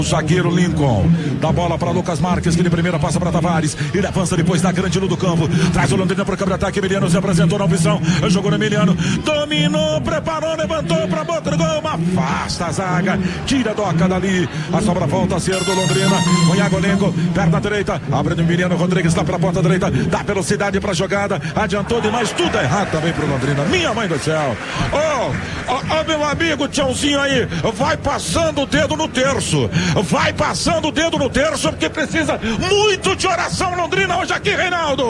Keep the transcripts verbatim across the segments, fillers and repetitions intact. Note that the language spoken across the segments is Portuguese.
Zagueiro Lincoln, dá bola para Lucas Marques, que de primeira passa para Tavares, ele avança depois da grande do campo, traz o Londrina para o contra-ataque. Emiliano se apresentou na opção, jogou no Emiliano, dominou, preparou, levantou para boca do gol, afasta a zaga, tira a Doca dali, a sobra volta a ser do Londrina, o Iago Lenco, perna direita, abre do Emiliano Rodrigues lá para a ponta direita, dá velocidade para a jogada, adiantou demais, tudo errado também para o Londrina, minha mãe do céu. Ô, oh, oh, oh, meu amigo Tiãozinho aí, vai passando o dedo no terço. Vai passando o dedo no terço, porque precisa muito de oração Londrina hoje aqui, Reinaldo.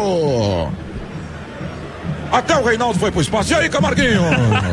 Até o Reinaldo foi pro espaço. E aí, Camarguinho?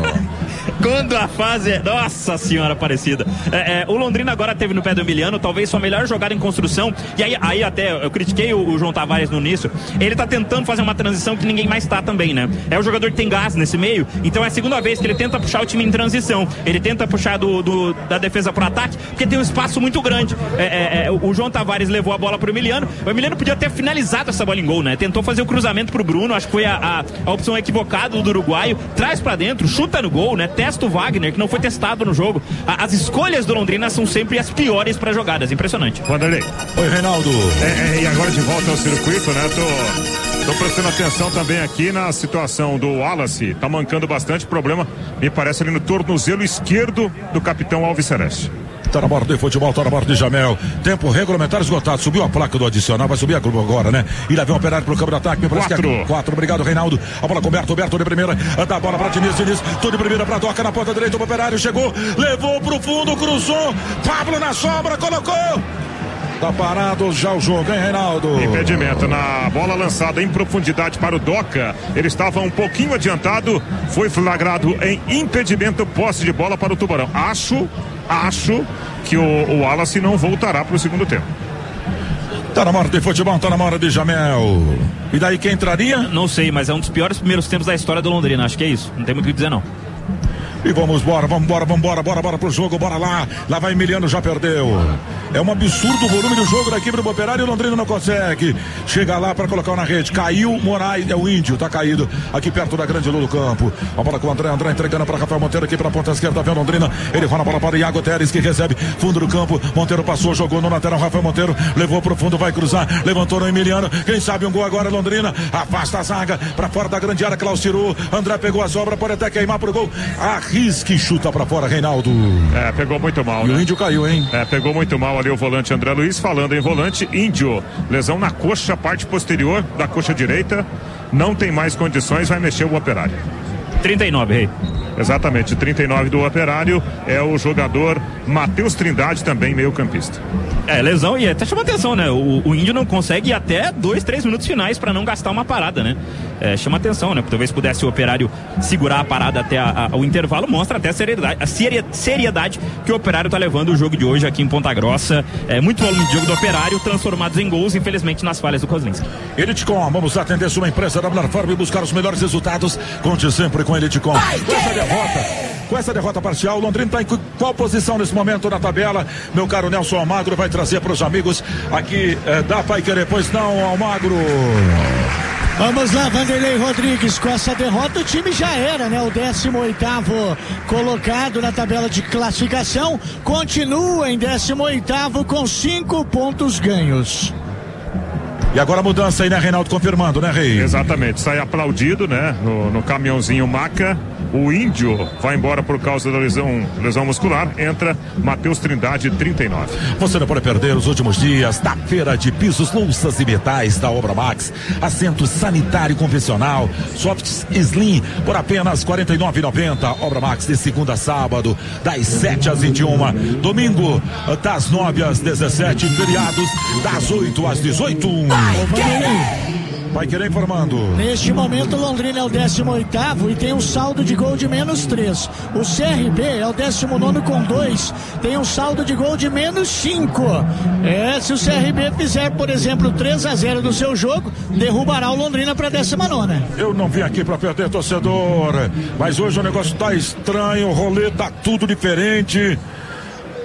Quando a fase é... Nossa senhora, parecida. É, é, o Londrina agora teve no pé do Emiliano, talvez sua melhor jogada em construção. E aí, aí até eu critiquei o, o João Tavares no início. Ele tá tentando fazer uma transição que ninguém mais tá também, né? É o jogador que tem gás nesse meio. Então é a segunda vez que ele tenta puxar o time em transição. Ele tenta puxar do, do, da defesa pro ataque, porque tem um espaço muito grande. É, é, é, o João Tavares levou a bola pro Emiliano. O Emiliano podia ter finalizado essa bola em gol, né? Tentou fazer o cruzamento pro Bruno. Acho que foi a, a, a opção equivocada do uruguaio. Traz pra dentro, chuta no gol, né? Testa o Wagner, que não foi testado no jogo. A, as escolhas do Londrina são sempre as piores para jogadas. Impressionante. Vanderlei. Oi, Reinaldo. É, é, e agora de volta ao circuito, né? Tô, tô prestando atenção também aqui na situação do Wallace. Tá mancando bastante. Problema, me parece, ali no tornozelo esquerdo do capitão Alves Celeste. Tá na borda de futebol, tá na borda de Jamel. Tempo regulamentar esgotado. Subiu a placa do adicional, vai subir a Globo agora, né? E lá vem o Operário pro campo de ataque. Me parece quatro. Que é quatro. Obrigado, Reinaldo. A bola com o Berto, Berto de primeira. Dá a bola pra Diniz, Diniz. Tudo de primeira pra Doca na ponta direita. O Operário chegou, levou pro fundo, cruzou. Pablo na sombra, colocou. Tá parado já o jogo, hein, Reinaldo? Impedimento na bola lançada em profundidade para o Doca. Ele estava um pouquinho adiantado. Foi flagrado em impedimento, posse de bola para o Tubarão. Acho, acho que o, o Wallace não voltará para o segundo tempo. Tá na hora de futebol, tá na hora de Jamel. E daí quem entraria? Não sei, mas é um dos piores primeiros tempos da história do Londrina. Acho que é isso. Não tem muito o que dizer, não. E vamos embora, vamos embora, vamos embora, bora, bora pro jogo, bora lá. Lá vai Emiliano, já perdeu. É um absurdo o volume do jogo da equipe do Operário e o Londrina não consegue. Chega lá para colocar na rede. Caiu Moraes, é o Índio, tá caído aqui perto da grande lua do campo. A bola com o André, André entregando para Rafael Monteiro aqui pela ponta esquerda, vem o Londrina. Ele rola a bola para o Iago Teres, que recebe fundo do campo. Monteiro passou, jogou no lateral. Rafael Monteiro levou pro fundo, vai cruzar, levantou no Emiliano. Quem sabe um gol agora, Londrina. Afasta a zaga para fora da grande área. Klaus tirou. André pegou a sobra, pode até queimar pro gol. Arrisque, chuta pra fora, Reinaldo. É, pegou muito mal, e né? O Índio caiu, hein? É, pegou muito mal ali o volante André Luiz. Falando em volante, Índio, lesão na coxa, parte posterior da coxa direita, não tem mais condições, vai mexer o Operário. trinta e nove, Rei. Exatamente, trinta e nove do Operário é o jogador Matheus Trindade, também meio campista. É, lesão, e até chama atenção, né? O, o Índio não consegue ir até dois, três minutos finais para não gastar uma parada, né? É, chama atenção, né? Talvez pudesse o Operário segurar a parada até a, a, o intervalo, mostra até a seriedade, a seria, seriedade que o Operário tá levando o jogo de hoje aqui em Ponta Grossa. É muito volume de jogo do Operário, transformados em gols, infelizmente, nas falhas do Kozlinski. Elitecom, vamos atender sua empresa da melhor forma e buscar os melhores resultados. Conte sempre com a Elitecom. Com essa derrota, com essa derrota parcial, o Londrina está em qual posição nesse momento na tabela? Meu caro Nelson Almagro vai trazer para os amigos aqui eh, da Paiquerê. Pois não, Almagro? Vamos lá, Vanderlei Rodrigues. Com essa derrota o time já era, né? O décimo oitavo colocado na tabela de classificação. Continua em décimo oitavo com cinco pontos ganhos. E agora a mudança aí, né, Reinaldo? Confirmando, né, Rei? Exatamente, sai aplaudido, né? No, no caminhãozinho Maca. O Índio vai embora por causa da lesão, lesão muscular. Entra Matheus Trindade, trinta e nove. Você não pode perder os últimos dias da feira de pisos, louças e metais da Obra Max. Assento sanitário convencional, softs slim por apenas quarenta e nove reais e noventa centavos. Obra Max de segunda a sábado, das sete às vinte e uma. Domingo, das nove às dezessete. Feriados, das oito às dezoito. Vai querer informando. Neste momento, o Londrina é o décimo oitavo e tem um saldo de gol de menos três. O C R B é o décimo nono com dois, tem um saldo de gol de menos cinco. É, se o C R B fizer, por exemplo, três a zero no seu jogo, derrubará o Londrina para a décima nona. Eu não vim aqui para perder, torcedor, mas hoje o negócio tá estranho, o rolê tá tudo diferente.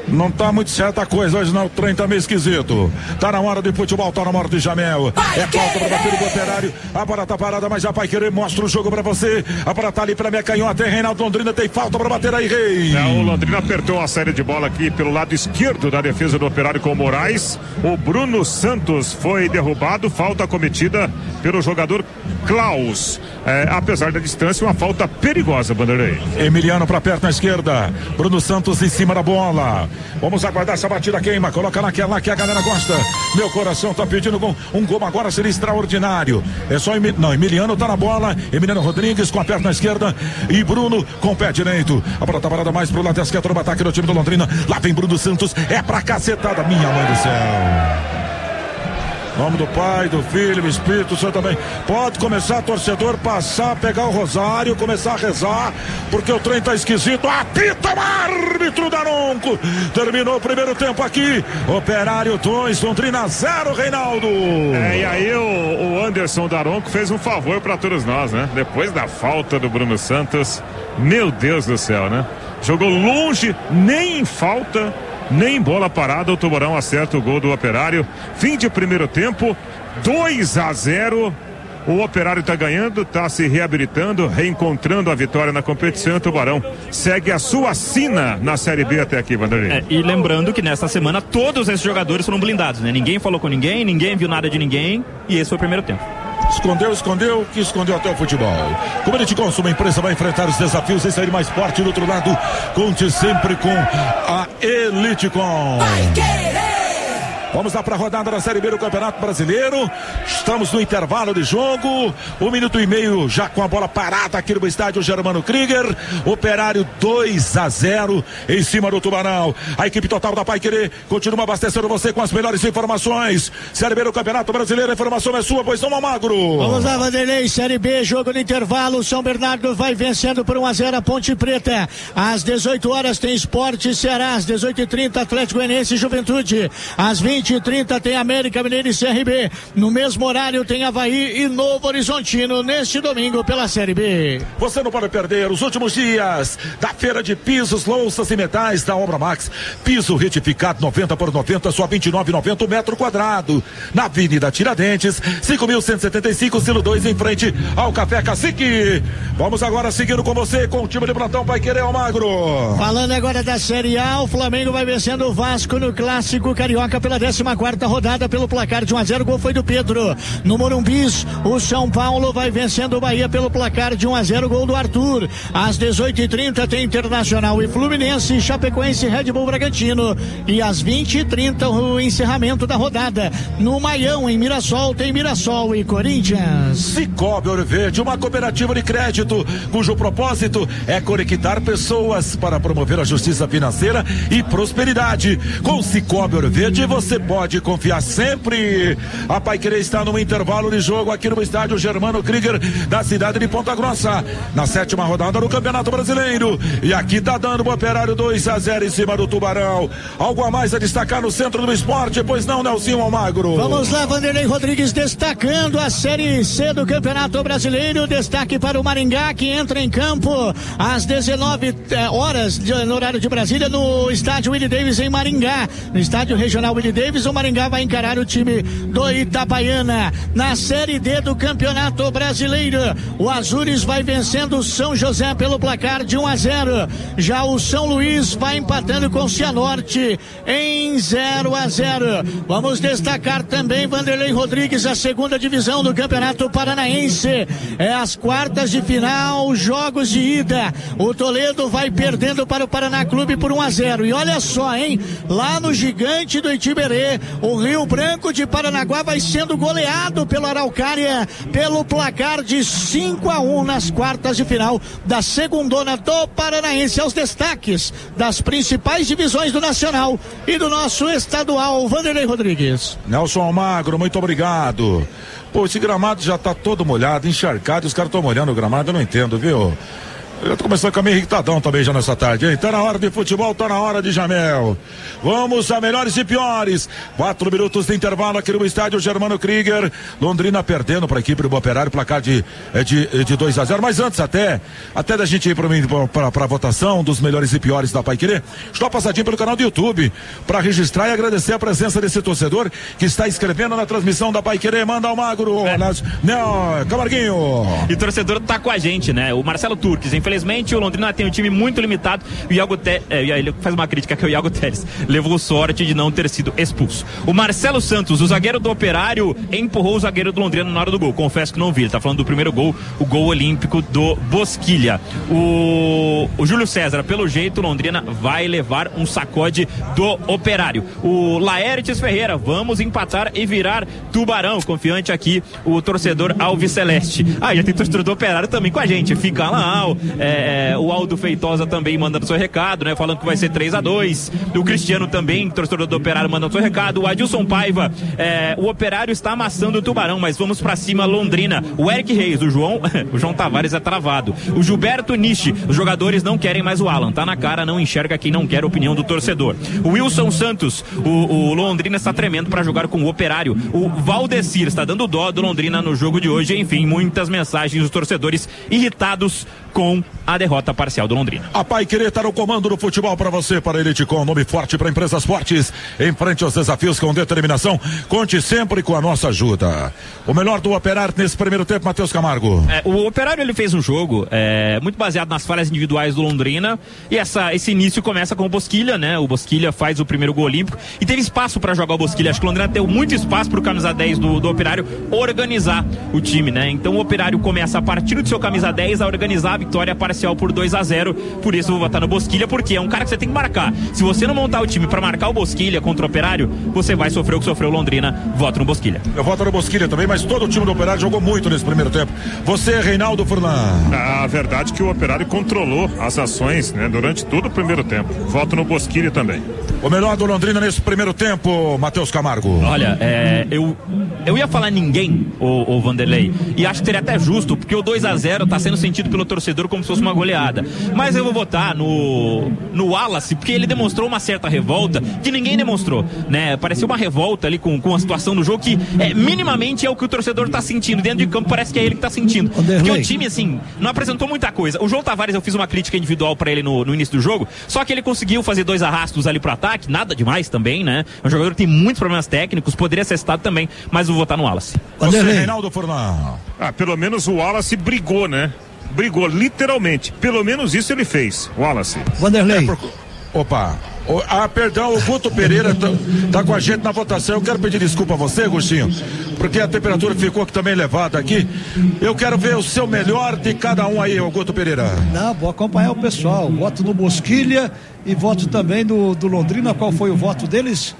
Não tá muito certa a coisa hoje, não. O trem tá meio esquisito. Tá na hora de futebol, tá na hora de Jamel. É falta pra bater o Operário. A bola tá parada, mas já vai querer. Mostra o jogo pra você. A bola tá ali pra minha canhota. Tem Reinaldo Londrina, tem falta pra bater aí, Rei. É, o Londrina apertou a série de bola aqui pelo lado esquerdo da defesa do Operário com o Moraes. O Bruno Santos foi derrubado. Falta cometida pelo jogador Klaus. É, apesar da distância, uma falta perigosa, Vanderlei. Emiliano pra perto na esquerda. Bruno Santos em cima da bola. Vamos aguardar essa batida queima. Coloca naquela que a galera gosta. Meu coração tá pedindo gol. Um gol agora seria extraordinário. É só Emiliano. Não, Emiliano tá na bola. Emiliano Rodrigues com a perna esquerda. E Bruno com o pé direito. A bola tá parada mais pro lado esquerdo do ataque do time do Londrina. Lá vem Bruno Santos. É pra cacetada. Minha mãe do céu. Nome do Pai, do Filho, do Espírito Santo também. Pode começar, torcedor, passar, pegar o rosário, começar a rezar, porque o trem tá esquisito. Apita o árbitro Daronco. Terminou o primeiro tempo aqui. Operário dois, Londrina zero, Reinaldo. É, e aí o, o Anderson Daronco fez um favor pra todos nós, né? Depois da falta do Bruno Santos, meu Deus do céu, né? Jogou longe, nem em falta, nem bola parada, o Tubarão acerta o gol do Operário. Fim de primeiro tempo, dois a zero. O Operário está ganhando, está se reabilitando, reencontrando a vitória na competição. O Tubarão segue a sua sina na Série B até aqui, Vanderlei. É, e lembrando que nesta semana todos esses jogadores foram blindados, né? Ninguém falou com ninguém, ninguém viu nada de ninguém, e esse foi o primeiro tempo. Escondeu, escondeu, que escondeu até o futebol. Comunidade Consumo, a empresa vai enfrentar os desafios e sair mais forte do outro lado. Conte sempre com a Eliticom. Vamos lá para a rodada da Série B do Campeonato Brasileiro. Estamos no intervalo de jogo. Um minuto e meio já com a bola parada aqui no estádio Germano Krieger. Operário dois a zero em cima do Tubarão. A equipe total da Paiquerê continua abastecendo você com as melhores informações. Série B do Campeonato Brasileiro, a informação é sua, pois não, Magro. Vamos lá, Vanderlei. Série B, jogo no intervalo. São Bernardo vai vencendo por um a zero a Ponte Preta. Às dezoito horas tem Sport Ceará. Às dezoito e trinta, Atlético Goianiense e Juventude. Às vinte e trinta tem América Mineiro e C R B. No mesmo horário tem Avaí e Novo Horizontino neste domingo pela Série B. Você não pode perder os últimos dias da feira de pisos, louças e metais da Obra Max. Piso retificado noventa por noventa, só vinte e nove reais e noventa centavos o metro quadrado. Na Avenida Tiradentes, cinco mil cento e setenta e cinco, Silo dois, em frente ao Café Cacique. Vamos agora seguindo com você, com o time de plantão Paiquerê, Almagro. Falando agora da Série A, o Flamengo vai vencendo o Vasco no Clássico Carioca pela décima quarta rodada pelo placar de um a zero. O gol foi do Pedro. No Morumbis, o São Paulo vai vencendo o Bahia pelo placar de um a zero. Gol do Arthur. Às dezoito e trinta tem Internacional e Fluminense, Chapecoense e Red Bull Bragantino. E às vinte e trinta o encerramento da rodada. No Maião, em Mirassol, tem Mirassol e Corinthians. Cicobi Ouro Verde, uma cooperativa de crédito cujo propósito é conectar pessoas para promover a justiça financeira e prosperidade. Com Cicobi Ouro Verde você pode confiar sempre. A Paiquerê está no intervalo de jogo aqui no estádio Germano Krieger da cidade de Ponta Grossa, na sétima rodada do Campeonato Brasileiro. E aqui tá dando o Operário dois a zero em cima do Tubarão. Algo a mais a destacar no centro do esporte, pois não, Nelsinho Almagro? Vamos lá, Vanderlei Rodrigues destacando a Série C do Campeonato Brasileiro. Destaque para o Maringá, que entra em campo às dezenove horas no horário de Brasília, no estádio Willie Davis em Maringá. No estádio regional Willie Davis, o Maringá vai encarar o time do Itabaiana. Na Série D do Campeonato Brasileiro, o Azures vai vencendo o São José pelo placar de um a zero. Já o São Luís vai empatando com o Cianorte em zero a zero. Vamos destacar também, Vanderlei Rodrigues, a segunda divisão do Campeonato Paranaense. É as quartas de final, jogos de ida. O Toledo vai perdendo para o Paraná Clube por um a zero. E olha só, hein? Lá no Gigante do Itiberê, o Rio Branco de Paranaguá vai sendo goleado pelo Araucária pelo placar de cinco a um nas quartas de final da segundona do Paranaense. Aos destaques das principais divisões do Nacional e do nosso estadual, Vanderlei Rodrigues. Nelson Almagro, muito obrigado. Pô, esse gramado já tá todo molhado, encharcado, os caras estão molhando o gramado, eu não entendo, viu? Eu tô começando a ficar meio irritadão também já nessa tarde, hein? Tá na hora de futebol, tá na hora de Jamel. Vamos a melhores e piores. Quatro minutos de intervalo aqui no estádio Germano Krieger. Londrina perdendo para a equipe do Operário, placar de, de, de dois a zero. Mas antes até, até da gente ir para a votação dos melhores e piores da Paiquerê, estou passadinho pelo canal do YouTube para registrar e agradecer a presença desse torcedor que está escrevendo na transmissão da Paiquerê. Manda o Magro. É. Nas, não, Camarguinho. E o torcedor tá com a gente, né? O Marcelo Turques, infelizmente. Infelizmente, o Londrina tem um time muito limitado e o Iago Te... é, ele faz uma crítica que o Iago Teles levou sorte de não ter sido expulso. O Marcelo Santos, o zagueiro do Operário, empurrou o zagueiro do Londrina na hora do gol. Confesso que não vi, ele tá falando do primeiro gol, o gol olímpico do Bosquilha. O, o Júlio César, pelo jeito, o Londrina vai levar um sacode do Operário. O Laertes Ferreira, vamos empatar e virar Tubarão. Confiante aqui, o torcedor Alves Celeste. Ah, já tem torcedor do Operário também com a gente. Fica lá, É, o Aldo Feitosa também mandando seu recado, né? Falando que vai ser três a dois. O Cristiano também, torcedor do Operário, mandando seu recado. O Adilson Paiva, é, o Operário está amassando o Tubarão, mas vamos pra cima, Londrina. O Eric Reis, o João, o João Tavares é travado. O Gilberto Nishi, os jogadores não querem mais o Alan. Tá na cara, não enxerga quem não quer a opinião do torcedor. O Wilson Santos, o, o Londrina está tremendo para jogar com o Operário. O Valdecir está dando dó do Londrina no jogo de hoje. Enfim, muitas mensagens dos torcedores irritados com a derrota parcial do Londrina. A Paiquerê está no comando do futebol para você, para Elite Com, nome forte para empresas fortes, em frente aos desafios com determinação. Conte sempre com a nossa ajuda. O melhor do Operário nesse primeiro tempo, Matheus Camargo. É, o Operário ele fez um jogo é, muito baseado nas falhas individuais do Londrina e essa, esse início começa com o Bosquilha, né? O Bosquilha faz o primeiro gol olímpico e teve espaço para jogar o Bosquilha. Acho que o Londrina deu muito espaço para o camisa dez do, do Operário organizar o time, né? Então o Operário começa a partir do seu camisa dez a organizar a vitória parcial por dois a zero. Por isso eu vou votar no Bosquilha, porque é um cara que você tem que marcar. Se você não montar o time para marcar o Bosquilha contra o Operário, você vai sofrer o que sofreu o Londrina. Voto no Bosquilha. Eu voto no Bosquilha também, mas todo o time do Operário jogou muito nesse primeiro tempo. Você, Reinaldo Furlan. A verdade é que o Operário controlou as ações, né, durante todo o primeiro tempo. Voto no Bosquilha também. O melhor do Londrina nesse primeiro tempo, Matheus Camargo. Olha, é, eu, eu ia falar ninguém, o, o Vanderlei, e acho que seria até justo, porque o dois a zero tá sendo sentido pelo torcedor como se fosse uma goleada. Mas eu vou votar no, no Wallace, porque ele demonstrou uma certa revolta que ninguém demonstrou, né? Parecia uma revolta ali com, com a situação do jogo que é, minimamente é o que o torcedor tá sentindo. Dentro de campo parece que é ele que tá sentindo. Porque o time, assim, não apresentou muita coisa. O João Tavares, eu fiz uma crítica individual pra ele no, no início do jogo, só que ele conseguiu fazer dois arrastos ali pro ataque, nada demais também, né? É um jogador que tem muitos problemas técnicos, poderia ser citado também, mas eu vou votar no Wallace. Você, Reinaldo Furlan. Ah, pelo menos o Wallace brigou, né? Brigou, literalmente. Pelo menos isso ele fez, Wallace. Vanderlei. É por... Opa. Ah, perdão, o Guto Pereira tá, tá com a gente na votação. Eu quero pedir desculpa a você, Gustinho, porque a temperatura ficou também elevada aqui. Eu quero ver o seu melhor de cada um aí, o Guto Pereira. Não, vou acompanhar o pessoal. Voto no Bosquilha e voto também do, do Londrina. Qual foi o voto deles?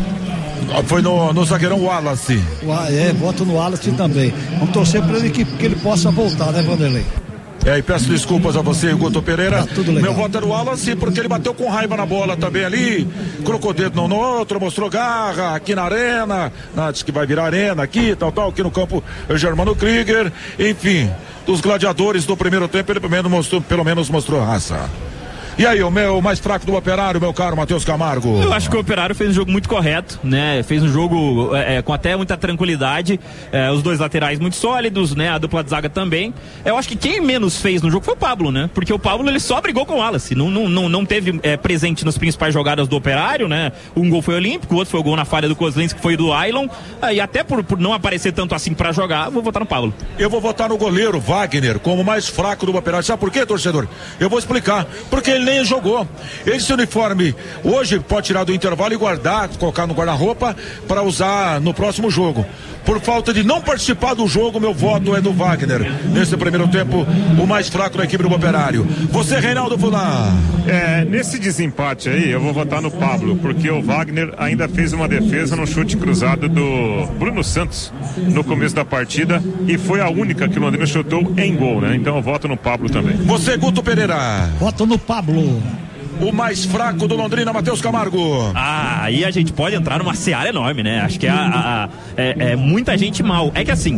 Foi no, no zagueirão Wallace. É, voto no Wallace também. Vamos torcer para ele que, que ele possa voltar, né, Vanderlei? É, e peço desculpas a você, Guto Pereira. Tá tudo legal. Meu voto era o Wallace, porque ele bateu com raiva na bola também ali, colocou o dedo no outro, mostrou garra aqui na arena, na, diz que vai virar arena aqui, tal, tal, aqui no campo Germano Krieger. Enfim, dos gladiadores do primeiro tempo, ele pelo menos mostrou, pelo menos mostrou raça. E aí, o meu mais fraco do Operário, meu caro Matheus Camargo? Eu acho que o Operário fez um jogo muito correto, né? Fez um jogo é, com até muita tranquilidade, é, os dois laterais muito sólidos, né? A dupla de zaga também. Eu acho que quem menos fez no jogo foi o Pablo, né? Porque o Pablo, ele só brigou com o Wallace, não, não, não, não teve é, presente nas principais jogadas do Operário, né? Um gol foi olímpico, o outro foi o gol na falha do Kozlins, que foi do Ailon, e até por, por não aparecer tanto assim pra jogar, vou votar no Pablo. Eu vou votar no goleiro Wagner como mais fraco do Operário. Sabe por quê, torcedor? Eu vou explicar. Porque ele nem jogou. Esse uniforme hoje pode tirar do intervalo e guardar, colocar no guarda-roupa para usar no próximo jogo. Por falta de não participar do jogo, meu voto é do Wagner. Nesse primeiro tempo, o mais fraco da equipe do Operário. Você, Reinaldo Fulan. É, nesse desempate aí, eu vou votar no Pablo, porque o Wagner ainda fez uma defesa no chute cruzado do Bruno Santos no começo da partida e foi a única que o Londrina chutou em gol, né? Então eu voto no Pablo também. Você, Guto Pereira. Voto no Pablo. O mais fraco do Londrina, Matheus Camargo. Ah, aí a gente pode entrar numa seara enorme, né? Acho que é, a, a, é, é muita gente mal. É que assim,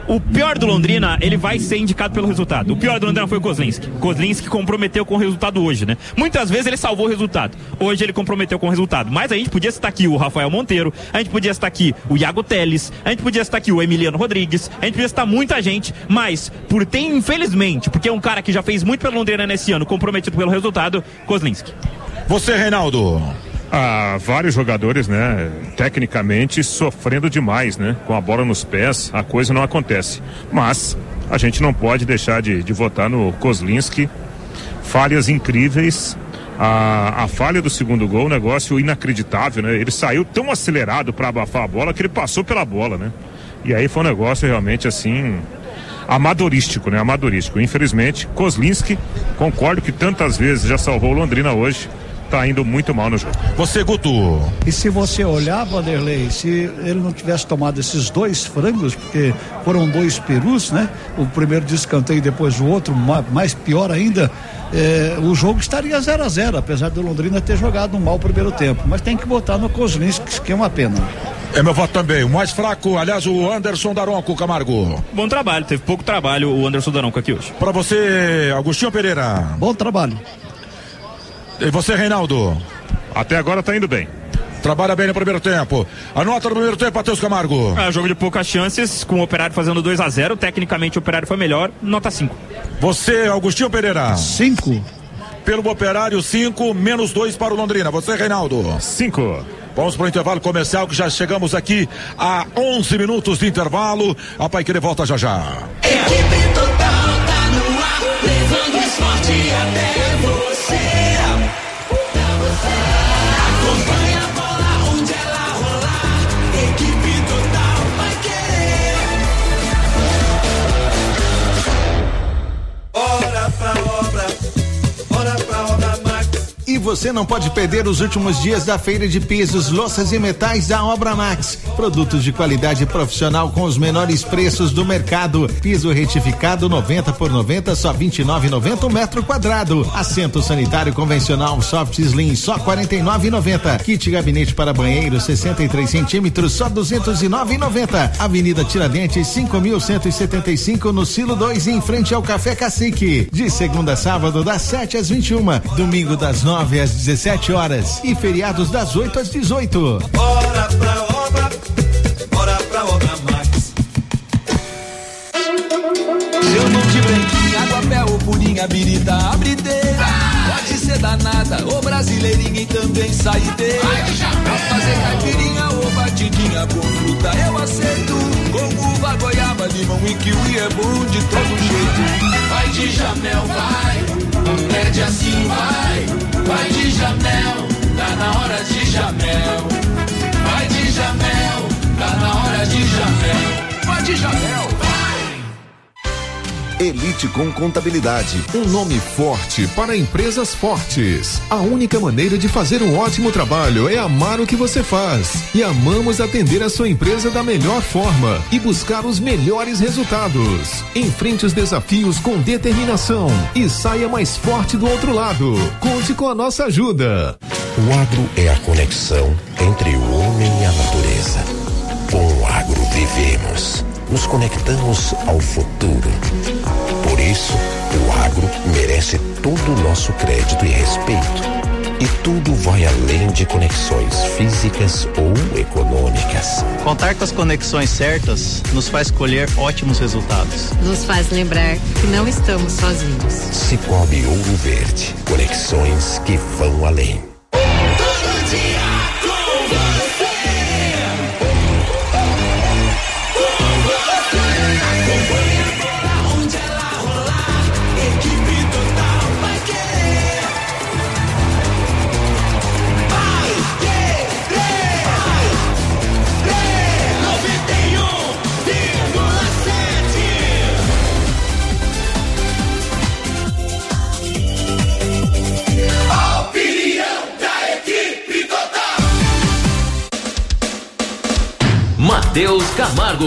O pior do Londrina, ele vai ser indicado pelo resultado. O pior do Londrina foi o Kozlinski. Kozlinski comprometeu com o resultado hoje, né? Muitas vezes ele salvou o resultado. Hoje ele comprometeu com o resultado. Mas a gente podia citar aqui o Rafael Monteiro, a gente podia citar aqui o Iago Teles, a gente podia citar aqui o Emiliano Rodrigues, a gente podia citar muita gente, mas por ter, infelizmente, porque é um cara que já fez muito pelo Londrina nesse ano, comprometido pelo resultado, Kozlinski. Você, Reinaldo. Ah, vários jogadores, né, tecnicamente sofrendo demais, né, com a bola nos pés, a coisa não acontece. Mas a gente não pode deixar de, de votar no Kozlinski. Falhas incríveis. A, a falha do segundo gol, um negócio inacreditável, né? Ele saiu tão acelerado para abafar a bola que ele passou pela bola, né? E aí foi um negócio realmente assim, amadorístico, né? Amadorístico. Infelizmente, Kozlinski, concordo que tantas vezes já salvou o Londrina hoje, tá indo muito mal no jogo. Você, Guto. E se você olhar, Vanderlei, se ele não tivesse tomado esses dois frangos, porque foram dois perus, né? O primeiro de escanteio e depois o outro, mais pior ainda, é, o jogo estaria zero a zero, apesar do Londrina ter jogado um mau primeiro tempo. Mas tem que botar no Kozlinski, que é uma pena. É meu voto também. O mais fraco, aliás, o Anderson Daronco, Camargo. Bom trabalho, teve pouco trabalho o Anderson Daronco aqui hoje. Pra você, Agostinho Pereira. Bom trabalho. E você, Reinaldo? Até agora tá indo bem. Trabalha bem no primeiro tempo. A nota do primeiro tempo, Matheus Camargo. É, jogo de poucas chances, com o Operário fazendo dois a zero. Tecnicamente o Operário foi melhor, nota cinco. Você, Agostinho Pereira. cinco. Pelo Operário, cinco, menos dois para o Londrina. Você, Reinaldo. cinco. Vamos para o intervalo comercial, que já chegamos aqui a onze minutos de intervalo. A Paiquerê volta já já. Equipe total tá no ar, levando o esporte até você. Acompanha a bola onde ela rolar. Equipe total vai querer. Bora pra obra, bora pra obra Max. E você não pode perder os últimos dias da feira de pisos, louças e metais da Obra Max. Produtos de qualidade profissional com os menores preços do mercado. Piso retificado noventa por noventa, só vinte e nove reais e noventa centavos o metro quadrado. Assento sanitário convencional Soft Slim, só quarenta e nove reais e noventa centavos. Kit gabinete para banheiro sessenta e três centímetros, só duzentos e nove reais e noventa centavos. Avenida Tiradentes, cinco mil cento e setenta e cinco, no Silo dois, em frente ao Café Cacique. De segunda a sábado, das sete às vinte e uma, domingo das nove às dezessete horas e feriados das oito às dezoito. Bora pra obra, bora pra obra Max. Seu não de branquinha, água, pé ou purinha, birita, abrideira. Pode ser danada ou brasileirinha e também saideira. Pra fazer caipirinha ou batidinha com fruta eu aceito. Com uva, goiaba, limão e kiwi é bom de todo jeito. Vai de Jamel, vai, pede assim, vai. Vai de Jamel, tá na hora de Jamel. Vai de Jamel, tá na hora de Jamel. Vai de Jamel, vai. Elite com Contabilidade, um nome forte para empresas fortes. A única maneira de fazer um ótimo trabalho é amar o que você faz. E amamos atender a sua empresa da melhor forma e buscar os melhores resultados. Enfrente os desafios com determinação e saia mais forte do outro lado. Conte com a nossa ajuda. O agro é a conexão entre o homem e a natureza. Com o agro vivemos. Nos conectamos ao futuro. Por isso, o agro merece todo o nosso crédito e respeito. E tudo vai além de conexões físicas ou econômicas. Contar com as conexões certas nos faz colher ótimos resultados. Nos faz lembrar que não estamos sozinhos. Cicobi Ouro Verde. Conexões que vão além. Todo dia com você. Matheus Camargo.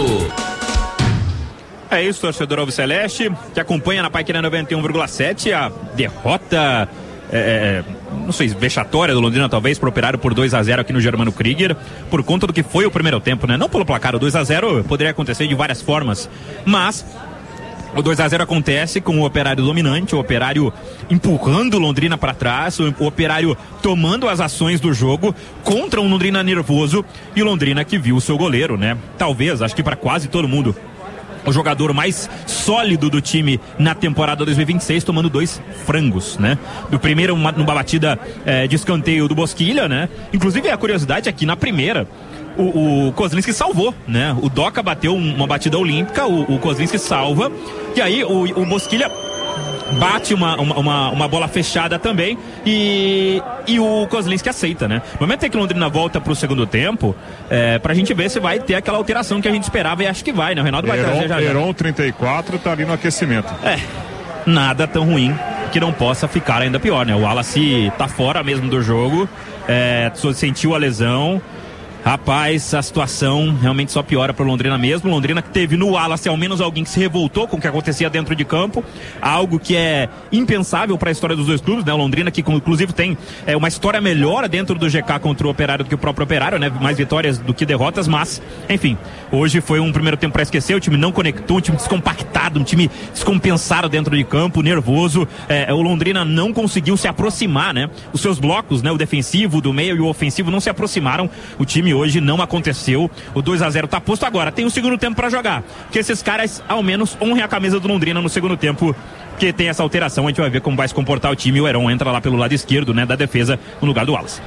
É isso, torcedor Alves Celeste, que acompanha na Paiquerê noventa e um vírgula sete a derrota é, não sei, vexatória do Londrina talvez, pro Operário por dois a zero aqui no Germano Krieger, por conta do que foi o primeiro tempo, né? Não pelo placar, o dois a zero poderia acontecer de várias formas, mas o dois a zero acontece com o Operário dominante, o Operário empurrando o Londrina para trás, o, o Operário tomando as ações do jogo contra um Londrina nervoso e o Londrina que viu o seu goleiro, né? Talvez, acho que para quase todo mundo, o jogador mais sólido do time na temporada dois mil e vinte e seis, tomando dois frangos, né? Do primeiro, uma, numa batida é, de escanteio do Bosquilha, né? Inclusive, a curiosidade é que na primeira, o, o Kozlinski salvou, né? O Doca bateu uma batida olímpica, o, o Kozlinski salva, e aí o, o Bosquilha bate uma, uma, uma bola fechada também e, e o Kozlinski aceita, né? No momento em que o Londrina volta pro segundo tempo, é, pra gente ver se vai ter aquela alteração que a gente esperava, e acho que vai, né? O Reinaldo vai Heron, trazer já já. Heron trinta e quatro tá ali no aquecimento. É, nada tão ruim que não possa ficar ainda pior, né? O Wallace tá fora mesmo do jogo, é, sentiu a lesão. Rapaz, a situação realmente só piora para o Londrina mesmo. Londrina que teve no Wallace ao menos alguém que se revoltou com o que acontecia dentro de campo, algo que é impensável para a história dos dois clubes, né? O Londrina que inclusive tem é, uma história melhor dentro do G K contra o Operário do que o próprio Operário, né? Mais vitórias do que derrotas, mas enfim, hoje foi um primeiro tempo para esquecer. O time não conectou, um time descompactado, um time descompensado dentro de campo, nervoso. É, o Londrina não conseguiu se aproximar, né? Os seus blocos, né? O defensivo, do meio e o ofensivo não se aproximaram. O time hoje não aconteceu. O dois a zero tá posto agora. Tem um segundo tempo pra jogar. Que esses caras, ao menos, honrem a camisa do Londrina no segundo tempo, que tem essa alteração. A gente vai ver como vai se comportar o time. O Heron entra lá pelo lado esquerdo, né, da defesa, no lugar do Wallace.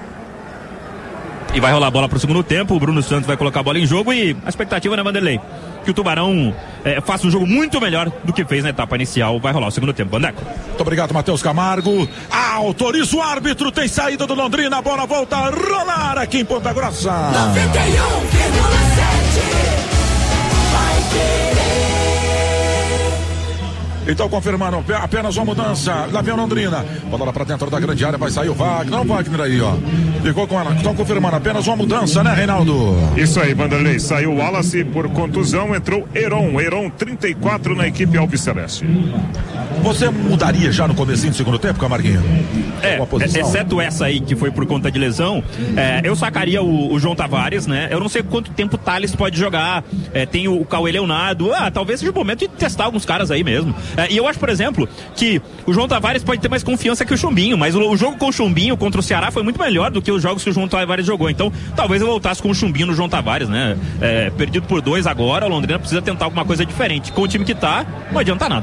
E vai rolar a bola pro segundo tempo. O Bruno Santos vai colocar a bola em jogo e a expectativa, né, Vanderlei? Que o Tubarão é, faça um jogo muito melhor do que fez na etapa inicial. Vai rolar o segundo tempo, Bandeco. Muito obrigado, Matheus Camargo. Autoriza o árbitro, tem saída do Londrina, a bola volta a rolar aqui em Ponta Grossa. noventa e um vírgula sete vai querer. Então, confirmando, apenas uma mudança. Lá vem o Londrina. Bola lá pra dentro da grande área, vai sair o Wagner. Não, o Wagner aí, ó. Ficou com ela. Estão confirmando, apenas uma mudança, né, Reinaldo? Isso aí, Vanderlei. Saiu o Wallace por contusão, entrou Heron. Heron trinta e quatro na equipe Albiceleste. Você mudaria já no comecinho do segundo tempo, Camarguinho? É, exceto essa aí que foi por conta de lesão, é, eu sacaria o, o João Tavares, né? Eu não sei quanto tempo o Thales pode jogar. É, tem o, o Cauê Leonardo. Ah, talvez seja o momento de testar alguns caras aí mesmo. É, e eu acho, por exemplo, que o João Tavares pode ter mais confiança que o Chumbinho, mas o, o jogo com o Chumbinho contra o Ceará foi muito melhor do que os jogos que o João Tavares jogou. Então, talvez eu voltasse com o Chumbinho no João Tavares, né? É, perdido por dois agora, o Londrina precisa tentar alguma coisa diferente. Com o time que tá, não adianta nada.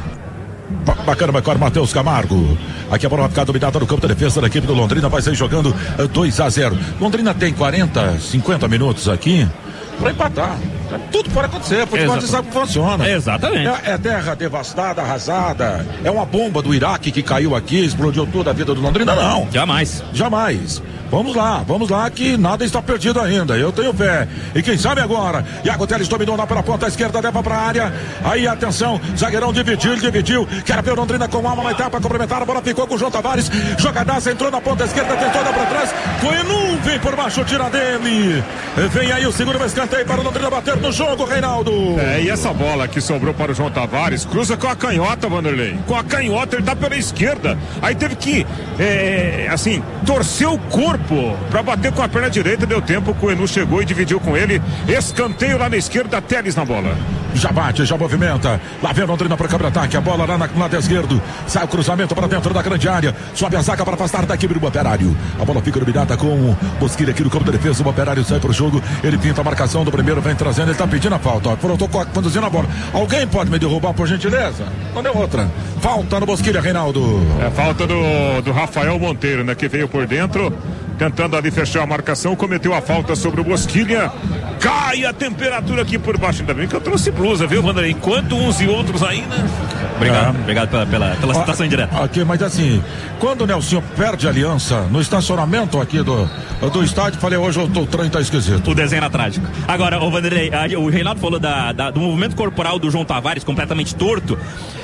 Bacana, bacana, Matheus Camargo. Aqui a bola vai ficar dominada no campo da defesa da equipe do Londrina, vai sair jogando dois a zero. Londrina tem quarenta, cinquenta minutos aqui para empatar. Tudo pode acontecer, porque você sabe como funciona. Exatamente. É, é terra devastada, arrasada. É uma bomba do Iraque que caiu aqui, explodiu toda a vida do Londrina. Não. Jamais. Jamais. Vamos lá, vamos lá, que nada está perdido ainda. Eu tenho fé. E quem sabe agora? Iago Teles dominou lá pela ponta esquerda, leva para a área. Aí, atenção, zagueirão dividiu, dividiu. Quer ver o Londrina com alma na etapa complementar. A bola ficou com o João Tavares. Jogadaça, entrou na ponta esquerda, tentou dar para trás. Coenu vem por baixo, tira dele. Vem aí o segundo escanteio para o Londrina bater no jogo, Reinaldo. É, e essa bola que sobrou para o João Tavares, cruza com a canhota, Vanderlei. Com a canhota, ele tá pela esquerda. Aí teve que, é, assim, torcer o corpo para bater com a perna direita, deu tempo, o Coenu chegou e dividiu com ele, escanteio lá na esquerda, Teles na bola. Já bate, já movimenta, lá vem o Londrina para o contra-ataque, a bola lá na, no lado esquerdo, sai o cruzamento para dentro da grande área, sobe a zaga para afastar da equipe do Operário, a bola fica dominada com o Bosquilha aqui no campo de defesa, o Operário sai para o jogo, ele pinta a marcação do primeiro, vem trazendo, ele tá pedindo a falta, ó, pronto, conduzindo a bola, alguém pode me derrubar por gentileza? Não deu outra, falta no Bosquilha, Reinaldo. É falta do, do Rafael Monteiro, né, que veio por dentro, tentando ali fechar a marcação, cometeu a falta sobre o Bosquilha. Cai a temperatura aqui por baixo. Ainda bem que eu trouxe blusa, viu, Vanderlei? Enquanto uns e outros aí, né? Obrigado, ah. obrigado pela, pela, pela citação indireta. Aqui, mas assim, quando o Nelsinho perde a aliança no estacionamento aqui do, do estádio, falei, hoje o, o trem tá esquisito. O desenho era trágico. Agora, o Vanderlei, o Reinaldo falou da, da, do movimento corporal do João Tavares completamente torto.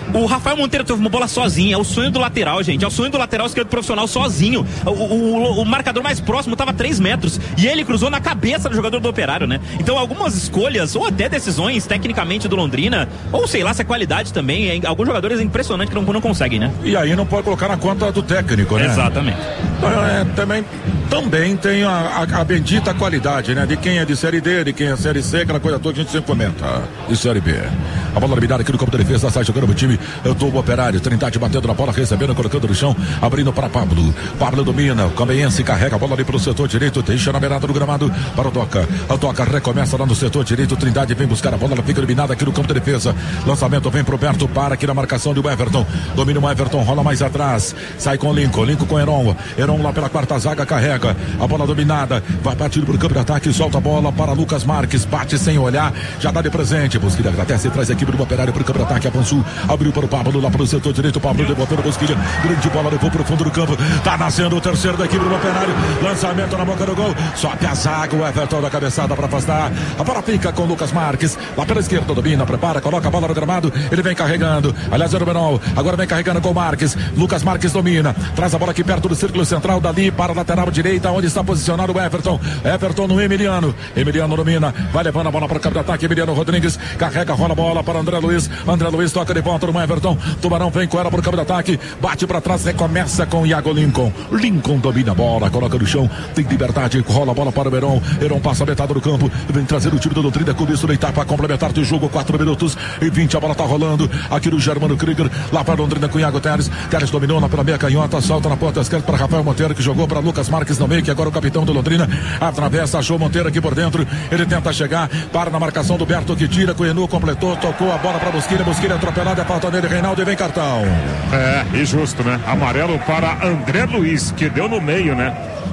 O Rafael Monteiro teve uma bola sozinho, é o sonho do lateral, gente, é o sonho do lateral esquerdo profissional sozinho. O, o, o marcador mais próximo estava a três metros e ele cruzou na cabeça do jogador do Operário, né? Então algumas escolhas, ou até decisões tecnicamente do Londrina, ou sei lá, se é qualidade também, é, alguns jogadores é impressionante que não, não conseguem, né? E aí não pode colocar na conta do técnico, né? Exatamente. É, também, também tem a, a, a bendita qualidade, né? De quem é de Série D, de quem é Série C, aquela coisa toda que a gente sempre comenta, de Série B. A bola eliminada aqui no campo de defesa, sai jogando o time do Operário. Trindade batendo na bola, recebendo, colocando no chão, abrindo para Pablo. Pablo domina, o Cambenhense carrega a bola ali pro setor direito, deixa na beirada do gramado para o Toca. A Toca recomeça lá no setor direito, Trindade vem buscar a bola, ela fica eliminada aqui no campo de defesa. Lançamento vem pro Berto, para aqui na marcação do Everton. Domina o Everton, rola mais atrás, sai com o Lincoln, Lincoln com Heron. Heron lá pela quarta zaga, carrega a bola dominada, vai partindo pro campo de ataque, solta a bola para Lucas Marques, bate sem olhar, já dá de presente. Busquilha agradece, traz a equipe do Operário pro campo de ataque, avançou, abriu para o Pablo lá pro setor direito, Pablo devolvendo Busquilha, grande bola, levou pro fundo do campo, tá nascendo o terceiro da equipe do Operário, lançamento na boca do gol, sobe a zaga, o Everton da cabeçada para afastar, a bola fica com Lucas Marques, lá pela esquerda, domina, prepara, coloca a bola no gramado, ele vem carregando, aliás é o Benol, agora vem carregando com o Marques, Lucas Marques domina, traz a bola aqui perto do círculo central, dali para a lateral direita, onde está posicionado o Everton, Everton no Emiliano, Emiliano domina, vai levando a bola para o campo de ataque, Emiliano Rodrigues, carrega, rola a bola para André Luiz, André Luiz toca de volta no Everton, Tubarão vem com ela para o campo de ataque, bate para trás, recomeça com o Iago Lincoln, Lincoln domina a bola, coloca no chão, tem liberdade, rola a bola para o Heron, Heron passa a metade do campo, vem trazer o time do Londrina com isso na etapa complementar do jogo, quatro minutos e vinte, a bola tá rolando, aqui no Germano Krieger, lá para Londrina com o Iago Teres, Teres dominou na pela meia canhota, solta na ponta esquerda para Rafael Monteiro, que jogou para Lucas Marques no meio, que agora é o capitão do Londrina, atravessa, achou Monteiro aqui por dentro, ele tenta chegar, para na marcação do Berto, que tira, com o Enu completou, tocou a bola para Busquilha, Busquilha atropelada, é falta dele, Reinaldo, e vem cartão. É, e justo, né? Amarelo para André Luiz, que deu no meio, né?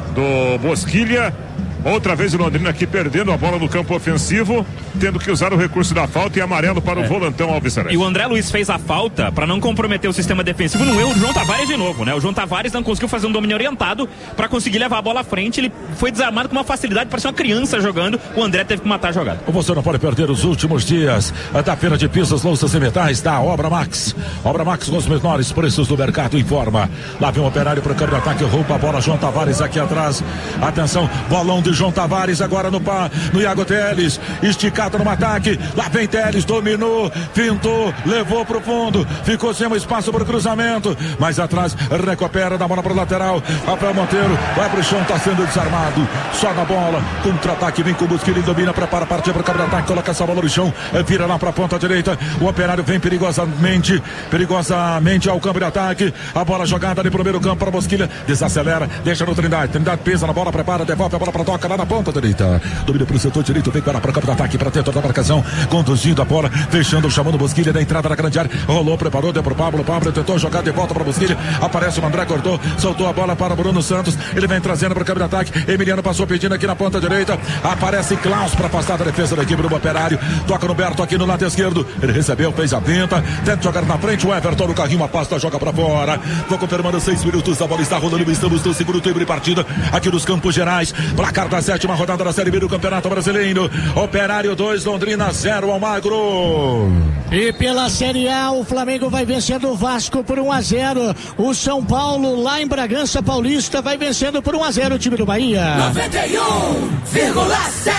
Do Bosquilha. Outra vez o Londrina aqui perdendo a bola no campo ofensivo, tendo que usar o recurso da falta, e amarelo para o é. volantão Alves Sarandes. E o André Luiz fez a falta para não comprometer o sistema defensivo no erro do João Tavares de novo, né? O João Tavares não conseguiu fazer um domínio orientado para conseguir levar a bola à frente, ele foi desarmado com uma facilidade, parecia uma criança jogando, o André teve que matar a jogada. Você não pode perder os últimos dias da feira de pisos, louças e metais da Obra Max. Obra Max com os menores preços do mercado, informa. Lá vem o Operário para o campo de ataque, rouba a bola, João Tavares aqui atrás, atenção, bolão de João Tavares agora no, no Iago Teles, esticado no ataque, lá vem Teles, dominou, fintou, levou pro fundo, ficou sem um espaço para o cruzamento, mais atrás, recupera da bola para o lateral, Rafael Monteiro, vai pro chão, tá sendo desarmado, só na bola, contra-ataque, vem com o Busquilha, domina, prepara, partir pro campo de ataque, coloca essa bola no chão, vira lá pra ponta direita, o Operário vem perigosamente, perigosamente ao campo de ataque, a bola jogada ali pro meio campo para Busquilha, desacelera, deixa no Trindade, Trindade pesa na bola, prepara, devolve a bola pra toca lá na ponta direita. Domina para o setor direito, vem para o campo de ataque, para dentro da marcação, conduzindo a bola, fechando, chamando Busquilha da entrada da grande área, rolou, preparou, deu para o Pablo, Pablo tentou jogar de volta para Busquilha, aparece o André, cortou, soltou a bola para Bruno Santos, ele vem trazendo para o campo de ataque, Emiliano passou pedindo aqui na ponta direita, aparece Klaus para afastar a defesa da equipe do Operário, toca no Berto aqui no lado esquerdo, ele recebeu, fez a venta, tenta jogar na frente, o Everton no carrinho, a pasta joga para fora, vou confirmando seis minutos, a bola está rolando, estamos no segundo tempo de partida, aqui nos Campos Gerais, placar da sétima rodada da Série B do Campeonato Brasileiro. Operário dois, Londrina zero, Almagro. E pela Série A, o Flamengo vai vencendo o Vasco por um a zero. O São Paulo, lá em Bragança Paulista, vai vencendo por um a zero o time do Bahia. noventa e um vírgula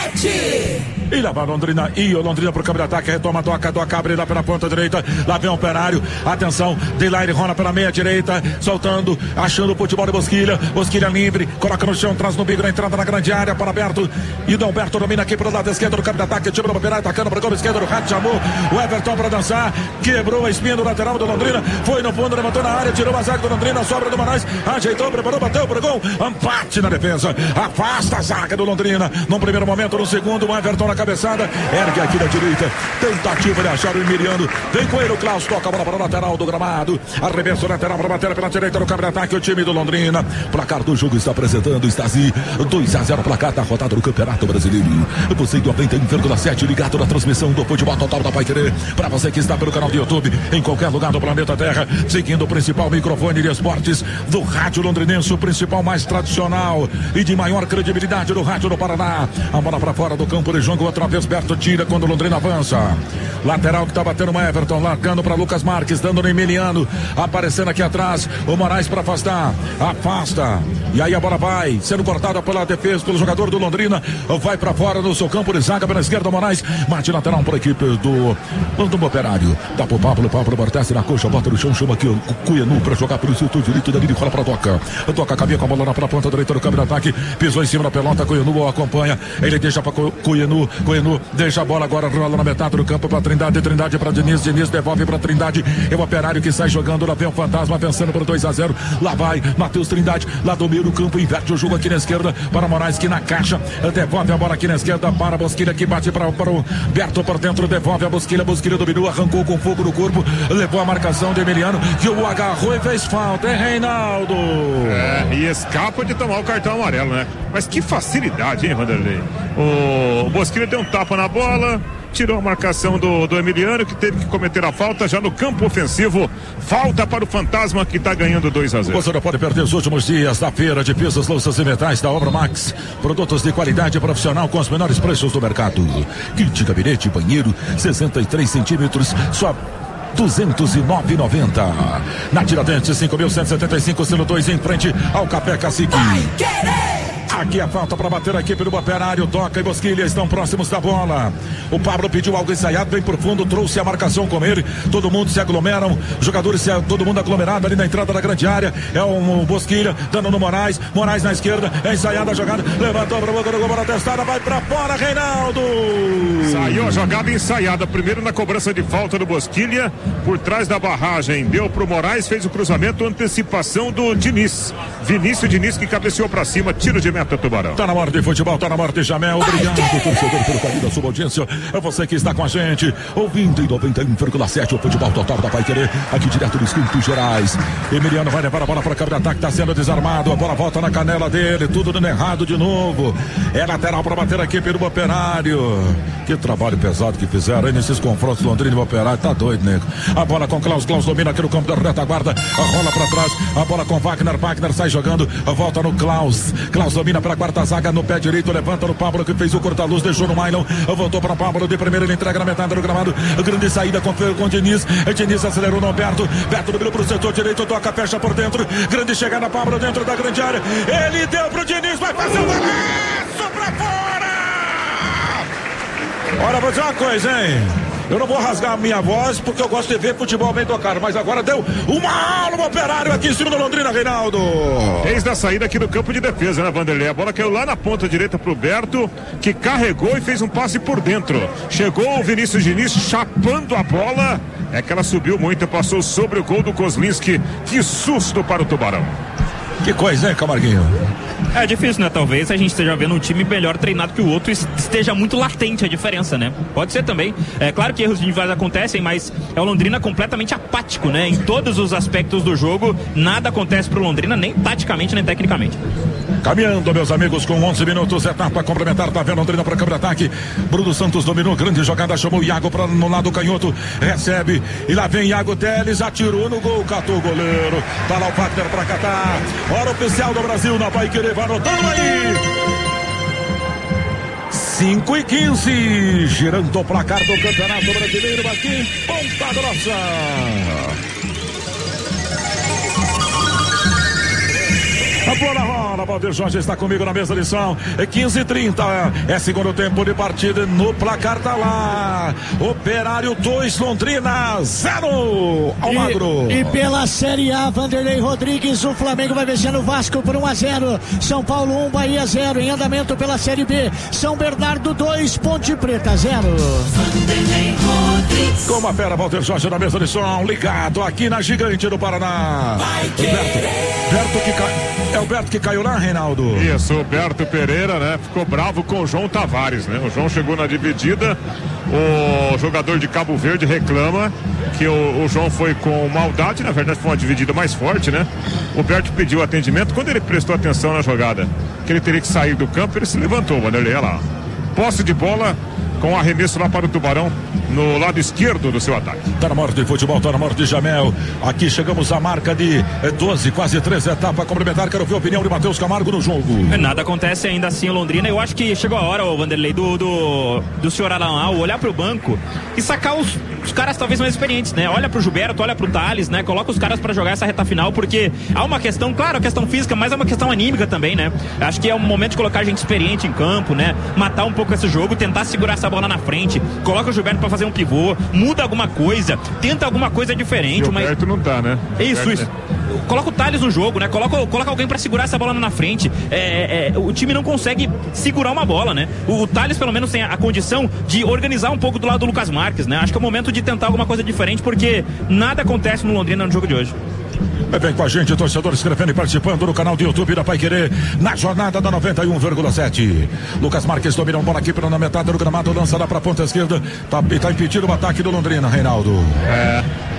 sete. E lá vai Londrina, e o Londrina pro campo de ataque, retoma, toca, toca, abre lá pela ponta direita, lá vem o Operário, atenção, Delaire rola pela meia direita, soltando, achando o futebol de Bosquilha, Bosquilha livre, coloca no chão, traz no bico, na entrada na grande área, para Alberto, e o Alberto domina aqui pro lado esquerdo do campo de ataque, time do Operário, atacando pro campo esquerdo, o Rato chamou, o Everton para dançar, quebrou a espinha do lateral do Londrina, foi no fundo, levantou na área, tirou a zaga do Londrina, sobra do Manaus, ajeitou, preparou, bateu pro gol, empate na defesa, afasta a zaga do Londrina, num primeiro momento, no segundo, o Everton na cabeçada, ergue aqui da direita, tentativa de achar o Emiliano, vem com ele o Klaus, toca a bola para o lateral do gramado, arremesso lateral para bater pela direita no campo de ataque, o time do Londrina, placar do jogo está apresentando, está assim, dois a zero, placar da rodada do Campeonato Brasileiro, você em noventa e um vírgula sete, ligado na transmissão do futebol total da Paiquerê, para você que está pelo canal do YouTube, em qualquer lugar do planeta Terra, seguindo o principal microfone de esportes do rádio londrinense, o principal mais tradicional e de maior credibilidade do rádio do Paraná, a bola para fora do campo de jogo, outra vez, Berto tira quando o Londrina avança. Lateral que tá batendo o Everton, largando para Lucas Marques, dando no Emiliano, aparecendo aqui atrás, o Moraes para afastar, afasta, e aí a bola vai, sendo cortada pela defesa, pelo jogador do Londrina, vai para fora no seu campo de zaga, pela esquerda, Moraes, bate lateral para a equipe do, do Operário, dá pro Pablo, Pablo Bartessi na coxa, bota no chão, chama aqui o Cuianu para jogar pelo setor direito, da linha, rola para Doca, Doca caminha com a bola na pra ponta direita do câmbio de ataque, pisou em cima da pelota, Cuianu acompanha, ele deixa para Cuianu, Cuianu deixa a bola agora, rola na metade do campo para Trindade, Trindade para Diniz, Diniz devolve para Trindade, é o Operário que sai jogando, lá vem o Fantasma vencendo por dois a zero, lá vai Matheus Trindade, lá do meio do campo, inverte o jogo aqui na esquerda para Moraes, que na caixa devolve a bola aqui na esquerda para a Bosquilha, que bate para, para o Berto por dentro, devolve a Bosquilha, Bosquilha dominou, arrancou com fogo no corpo, levou a marcação de Emiliano, que o agarrou e fez falta, é Reinaldo. É, e escapa de tomar o cartão amarelo, né? Mas que facilidade, hein, Vanderlei? O Bosquilha deu um tapa na bola, tirou a marcação do, do Emiliano, que teve que cometer a falta já no campo ofensivo. Falta para o Fantasma, que está ganhando dois a zero. Você não pode perder os últimos dias da feira de pisos, louças e metais da Obra Max. Produtos de qualidade profissional com os menores preços do mercado. Kit gabinete banheiro, sessenta e três centímetros, só duzentos e nove reais e noventa centavos. Na Tiradentes, cinco mil cento e setenta e cinco, selo dois, em frente ao Café Cacique. Aqui a falta para bater a equipe do Operário. Doca e Bosquilha estão próximos da bola. O Pablo pediu algo ensaiado, bem por fundo, trouxe a marcação com ele. Todo mundo se aglomeram, jogadores, se, todo mundo aglomerado ali na entrada da grande área. É o, o Bosquilha dando no Moraes. Moraes na esquerda, é ensaiada a jogada. Levantou para o boca do gol, bola testada, vai para fora, Reinaldo. Saiu a jogada ensaiada. Primeiro na cobrança de falta do Bosquilha, por trás da barragem. Deu pro Moraes, fez o cruzamento, antecipação do Diniz. Vinícius Diniz, que cabeceou para cima, tiro de meta. Tubarão. Tá na hora de futebol, tá na hora de Jamel. Obrigado, torcedor, pelo carinho da sua audiência. É você que está com a gente, ouvindo em noventa e um vírgula sete o futebol total da Paiquerê, aqui direto dos Campos Gerais. Emiliano vai levar a bola para a câmera de ataque, tá sendo desarmado. A bola volta na canela dele, tudo dando errado de novo. É lateral para bater aqui pelo Operário. Que trabalho pesado que fizeram aí nesses confrontos Londrina e Operário, tá doido, nego. A bola com Klaus, Klaus domina aqui no campo da retaguarda, rola para trás, a bola com Wagner, Wagner sai jogando, volta no Klaus, Klaus domina para a quarta zaga no pé direito, levanta no Pablo, que fez o corta-luz, deixou no Mylon, voltou para Pablo de primeira, ele entrega na metade do gramado, grande saída com, com Diniz, Diniz acelerou no Berto, Berto dominou para o setor direito, toca, fecha por dentro, grande chegada, Pablo dentro da grande área, ele deu pro Diniz, vai fazer o golaço pra fora! Olha, vou dizer uma coisa, hein? Eu não vou rasgar a minha voz porque eu gosto de ver futebol bem tocado, mas agora deu uma aula no Operário aqui em cima do Londrina, Reinaldo. Desde a saída aqui do campo de defesa, né, Vanderlei? A bola caiu lá na ponta direita pro Berto, que carregou e fez um passe por dentro. Chegou o Vinícius Diniz chapando a bola. É que ela subiu muito, passou sobre o gol do Kozlinski. Que susto para o Tubarão. Que coisa, hein, Camarguinho? É difícil, né? Talvez a gente esteja vendo um time melhor treinado que o outro, esteja muito latente a diferença, né? Pode ser também. É claro que erros individuais acontecem, mas é o Londrina completamente apático, né? Em todos os aspectos do jogo, nada acontece pro Londrina, nem taticamente, nem tecnicamente. Caminhando, meus amigos, com onze minutos, etapa complementar, tá vendo Londrina para câmera de ataque. Bruno Santos dominou, grande jogada, chamou o Iago para no lado canhoto, recebe, e lá vem Iago Teles, atirou no gol, catou o goleiro, tá lá o Wagner para catar. Hora oficial do Brasil na Paiquerê, vai anotando aí. cinco e quinze, girando o placar do Campeonato Brasileiro aqui em Ponta Grossa. A bola rola, Valdir Jorge está comigo na mesa de som. É quinze e trinta, é segundo tempo de partida. No placar tá lá: Operário dois, Londrina zero. Almagro. E, e pela Série A, Vanderlei Rodrigues, o Flamengo vai vencendo o Vasco por um a zero. São Paulo um, Bahia zero. Em andamento pela Série B, São Bernardo dois, Ponte Preta zero. Vanderlei Rodrigues. Com a fera, Valdir Jorge na mesa de som, ligado aqui na Gigante do Paraná. Berto, Berto que cai. É o Berto que caiu lá, Reinaldo? Isso, o Berto Pereira, né? Ficou bravo com o João Tavares, né? O João chegou na dividida, o jogador de Cabo Verde reclama que o, o João foi com maldade, na verdade foi uma dividida mais forte, né? O Berto pediu atendimento, quando ele prestou atenção na jogada, que ele teria que sair do campo, ele se levantou, mano, ele ia lá. Posse de bola com arremesso lá para o Tubarão, no lado esquerdo do seu ataque. Tá na morte de futebol, tá na morte de Jamel. Aqui chegamos à marca de eh, doze, quase treze etapas complementar. Quero ver a opinião de Matheus Camargo no jogo. Nada acontece ainda assim em Londrina. Eu acho que chegou a hora, ô Vanderlei, do, do, do senhor Alan, olhar pro banco e sacar os, os caras talvez mais experientes, né? Olha pro Gilberto, olha pro Thales, né? Coloca os caras pra jogar essa reta final, porque há uma questão, claro, a questão física, mas é uma questão anímica também, né? Acho que é um momento de colocar gente experiente em campo, né? Matar um pouco esse jogo, tentar segurar essa bola na frente. Coloca o Gilberto pra fazer um pivô, muda alguma coisa, tenta alguma coisa diferente. Gilberto mas... não tá, né? Isso, Gilberto isso. Coloca o Thales no jogo, né? Coloca, coloca alguém pra segurar essa bola na frente. É, é, o time não consegue segurar uma bola, né? O, o Thales pelo menos tem a, a condição de organizar um pouco do lado do Lucas Marques, né? Acho que é o momento de tentar alguma coisa diferente, porque nada acontece no Londrina no jogo de hoje. Vem com a gente, torcedor, escrevendo e participando no canal do YouTube da Paiquerê, na jornada da noventa e um vírgula sete. Lucas Marques domina a bola aqui pela metade do gramado, lança lá pra ponta esquerda. Tá, tá impedido o ataque do Londrina, Reinaldo. É.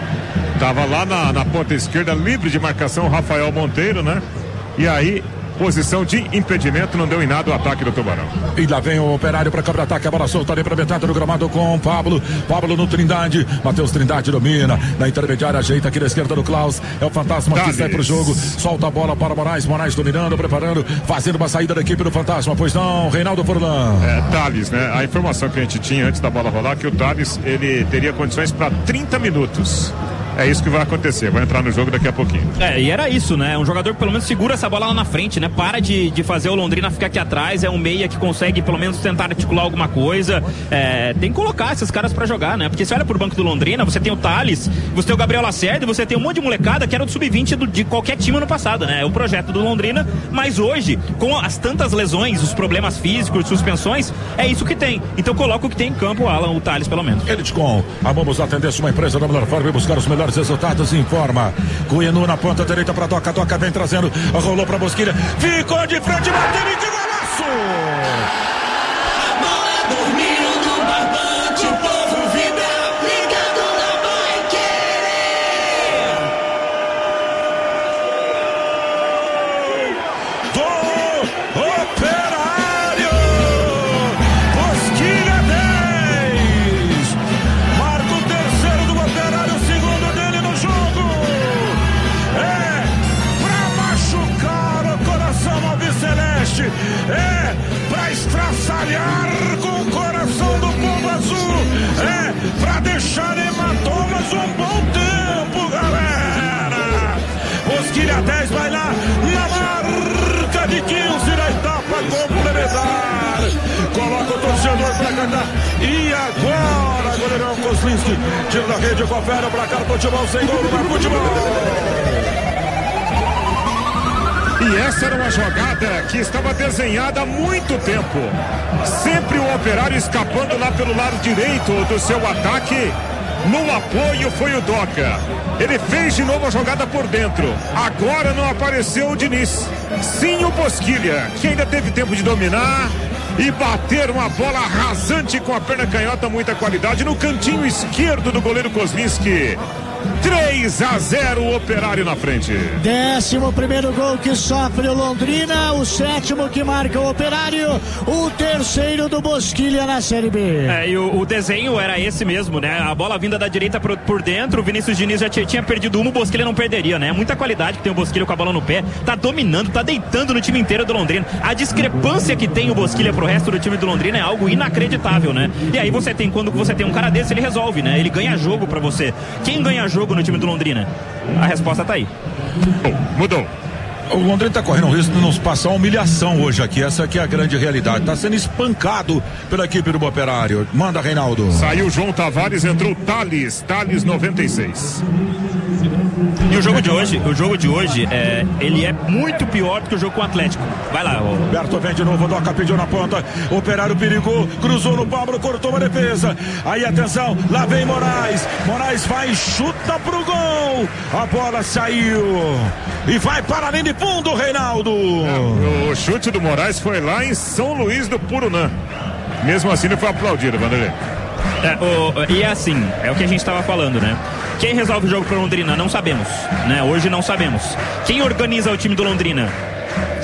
Tava lá na, na ponta esquerda, livre de marcação, Rafael Monteiro, né? E aí, posição de impedimento, não deu em nada o ataque do Tubarão. E lá vem o Operário para contra-ataque, a bola solta ali para metade do gramado com Pablo, Pablo no Trindade, Matheus Trindade domina, na intermediária ajeita aqui na esquerda do Klaus, é o Fantasma Thales. Que sai pro jogo, solta a bola para Moraes, Moraes dominando, preparando, fazendo uma saída da equipe do Fantasma, pois não, Reinaldo Furlan. É, Thales, né? A informação que a gente tinha antes da bola rolar, que o Thales, ele teria condições para trinta minutos. É isso que vai acontecer, vai entrar no jogo daqui a pouquinho. É, e era isso, né? Um jogador que pelo menos segura essa bola lá na frente, né? Para de, de fazer o Londrina ficar aqui atrás, é um meia que consegue pelo menos tentar articular alguma coisa. É, tem que colocar esses caras pra jogar, né? Porque você olha pro banco do Londrina, você tem o Thales, você tem o Gabriel Lacerda, você tem um monte de molecada que era do sub vinte do, de qualquer time no passado, né? É o projeto do Londrina, mas hoje, com as tantas lesões, os problemas físicos, suspensões, é isso que tem. Então coloca o que tem em campo, o Alan, o Thales pelo menos. Elitcom, vamos atender uma empresa da melhor forma e buscar os melhores resultados. Informa, Cuianu na ponta direita para Toca, Toca vem trazendo, rolou para Bosquilha, ficou de frente, bateu e que golaço! A bola dormiu no barbante, o povo vibra, ligado na Paiquerê. Do Operário, Bosquilha dez, marca o terceiro do Operário, o segundo dele no jogo. É pra machucar o coração alviceleste, é pra estraçalhar com o coração do povo azul, é pra deixar hematomas um bom tempo, galera. Bosquilha dez vai lá na marca de quinze na etapa complementar. Coloca o torcedor pra cantar. E agora, goleirão Kozlinski, tiro da rede, confere o placar, futebol sem gol, vai futebol. E essa era uma jogada que estava desenhada há muito tempo. Sempre o Operário escapando lá pelo lado direito do seu ataque. No apoio foi o Doca. Ele fez de novo a jogada por dentro. Agora não apareceu o Diniz. Sim, o Bosquilha, que ainda teve tempo de dominar e bater uma bola rasante com a perna canhota, muita qualidade, no cantinho esquerdo do goleiro Kozlinski. três a zero, o Operário na frente. Décimo primeiro gol que sofre o Londrina, o sétimo que marca o Operário, o terceiro do Bosquilha na Série B. É, e o, o desenho era esse mesmo, né? A bola vinda da direita por, por dentro, o Vinícius Diniz já tinha, tinha perdido uma, o Bosquilha não perderia, né? Muita qualidade que tem o Bosquilha com a bola no pé, tá dominando, tá deitando no time inteiro do Londrina. A discrepância que tem o Bosquilha pro resto do time do Londrina é algo inacreditável, né? E aí você tem, quando você tem um cara desse, ele resolve, né? Ele ganha jogo pra você. Quem ganha jogo no time do Londrina? A resposta tá aí. Mudou. O Londrina tá correndo um risco de nos passar uma humilhação hoje aqui. Essa aqui é a grande realidade. Tá sendo espancado pela equipe do Operário. Manda, Reinaldo. Saiu João Tavares, entrou Thales. Thales noventa e seis. E o jogo de hoje, o jogo de hoje, é, ele é muito pior do que o jogo com o Atlético. Vai lá, ô. Berto vem de novo, Doca pediu na ponta, Operário perigou, cruzou no Pablo, cortou uma defesa. Aí atenção, lá vem Moraes. Moraes vai e chuta pro gol. A bola saiu e vai para a linha de fundo, Reinaldo. É, o chute do Moraes foi lá em São Luís do Purunã. Mesmo assim, ele foi aplaudido, Vanderlei. É, o, e é assim, é o que a gente estava falando, né? Quem resolve o jogo para Londrina? Não sabemos, né? Hoje não sabemos. Quem organiza o time do Londrina?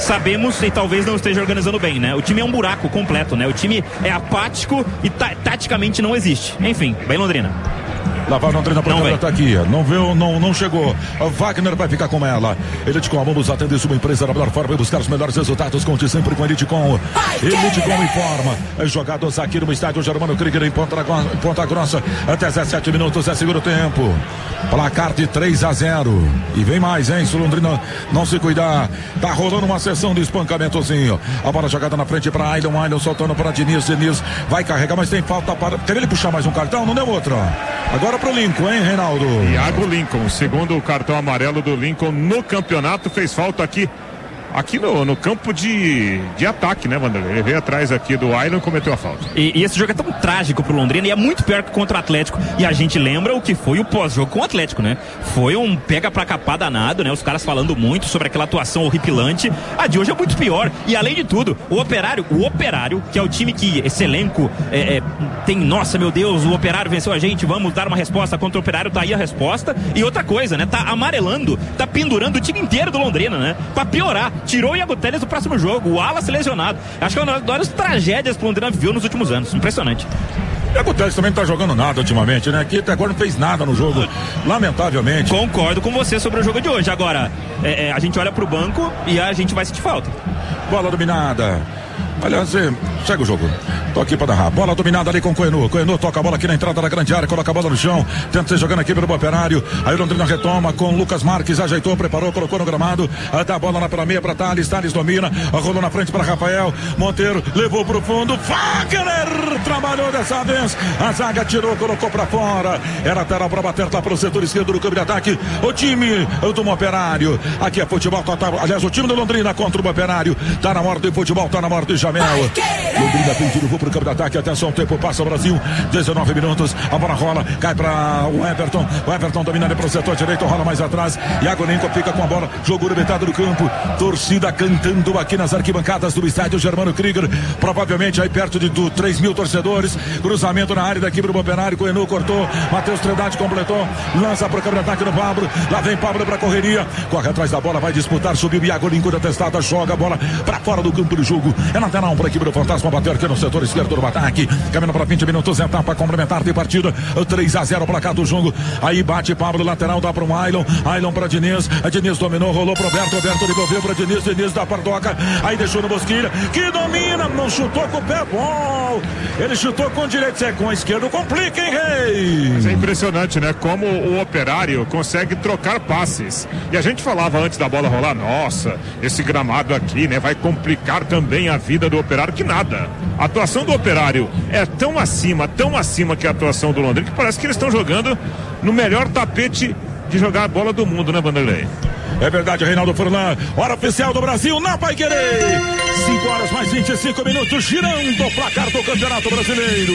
sabemos e talvez não esteja organizando bem, né? O time é um buraco completo, né? O time é apático e ta- taticamente não existe. Enfim, bem Londrina. Lá vai o Londrina para o ataque. Não viu, não, não chegou. O Wagner vai ficar com ela. Eliticom, vamos atender sua empresa da melhor forma e buscar os melhores resultados. Conte sempre com a Eliticom. Eliticom informa. Jogados aqui no estádio Germano Krieger em Ponta, em Ponta Grossa. Até dezessete minutos é segundo tempo. Placar de três a zero. E vem mais, hein? Se o Londrina não se cuidar. Tá rolando uma sessão de espancamentozinho. A bola jogada na frente para Ailon. Ailon soltando para Diniz. Diniz vai carregar, mas tem falta para. Quer ele puxar mais um cartão? Não deu outra. Agora pro Lincoln, hein, Reinaldo? Iago Lincoln, segundo o cartão amarelo do Lincoln no campeonato, fez falta aqui. Aqui no, no campo de, de ataque, né, Vanderlei? Ele veio atrás aqui do Ailon e cometeu a falta. E, e esse jogo é tão trágico pro Londrina e é muito pior que contra o Atlético. E a gente lembra o que foi o pós-jogo com o Atlético, né? Foi um pega pra capar danado, né? Os caras falando muito sobre aquela atuação horripilante. A de hoje é muito pior. E além de tudo, o Operário, o Operário, que é o time que esse elenco é, é, tem, nossa, meu Deus, o Operário venceu a gente, vamos dar uma resposta contra o Operário, tá aí a resposta. E outra coisa, né? Tá amarelando, tá pendurando o time inteiro do Londrina, né? Pra piorar. Tirou o Iago Teles do próximo jogo, o Wallace lesionado. Acho que é uma das maiores tragédias que o Londrina viu nos últimos anos. Impressionante. O Iago Teles também não tá jogando nada ultimamente, né? Aqui até agora não fez nada no jogo, lamentavelmente. Concordo com você sobre o jogo de hoje. Agora, é, é, a gente olha pro banco e a gente vai sentir falta. Bola dominada. Aliás, segue o jogo. Tô aqui pra narrar. Bola dominada ali com o Coenu. Coenu toca a bola aqui na entrada da grande área, coloca a bola no chão. Tenta ser jogando aqui pelo Operário. Aí o Londrina retoma com o Lucas Marques. Ajeitou, preparou, colocou no gramado. Dá a bola lá pela meia pra Thales. Thales domina. Rolou na frente para Rafael. Monteiro levou pro fundo. Wagner trabalhou dessa vez. A zaga tirou, colocou pra fora. Era lateral pra bater lá pro setor esquerdo do campo de ataque. O time do Operário. Aqui é futebol total. Aliás, o time do Londrina contra o Operário. Tá na morte do futebol, tá na morte do Jamel. Londrina tem tiro, vou pro campo de ataque. Atenção, o tempo passa o Brasil. dezenove minutos. A bola rola, cai pra o Everton. O Everton dominando pro setor direito, rola mais atrás. Iago Lincoln fica com a bola. Jogou no metade do campo. Torcida cantando aqui nas arquibancadas do estádio Germano Krieger. Provavelmente aí perto de do, três mil torcedores. Cruzamento na área daqui pro Operário. Coenu cortou. Matheus Trindade completou. Lança pro campo de ataque no Pablo. Lá vem Pablo pra correria. Corre atrás da bola, vai disputar. Subiu Iago Lincoln da testada. Joga a bola pra fora do campo de jogo. É lateral para a equipe do Fantasma. Bateu aqui no setor esquerdo do ataque. Caminhando para vinte minutos. Etapa complementar de partida. três a zero placar do jogo. Aí bate Pablo, lateral, dá para o Ailon. Ailon para Diniz. A Diniz dominou, rolou pro Roberto. Roberto devolveu para Diniz. Diniz da Pardoca. Aí deixou no Bosquilha. Que domina. Não chutou com o pé bom. Ele chutou com o direito. É com a esquerda. Complica, hein, Rei? Mas é impressionante, né? Como o Operário consegue trocar passes. E a gente falava antes da bola rolar. Nossa, esse gramado aqui, né? Vai complicar também a vida do Operário, que nada. A atuação do Operário é tão acima, tão acima que a atuação do Londrina, que parece que eles estão jogando no melhor tapete de jogar a bola do mundo, né, Vanderlei? É verdade, Reinaldo Furlan. Hora oficial do Brasil na Paiquerê. cinco horas mais vinte e cinco minutos, girando o placar do Campeonato Brasileiro.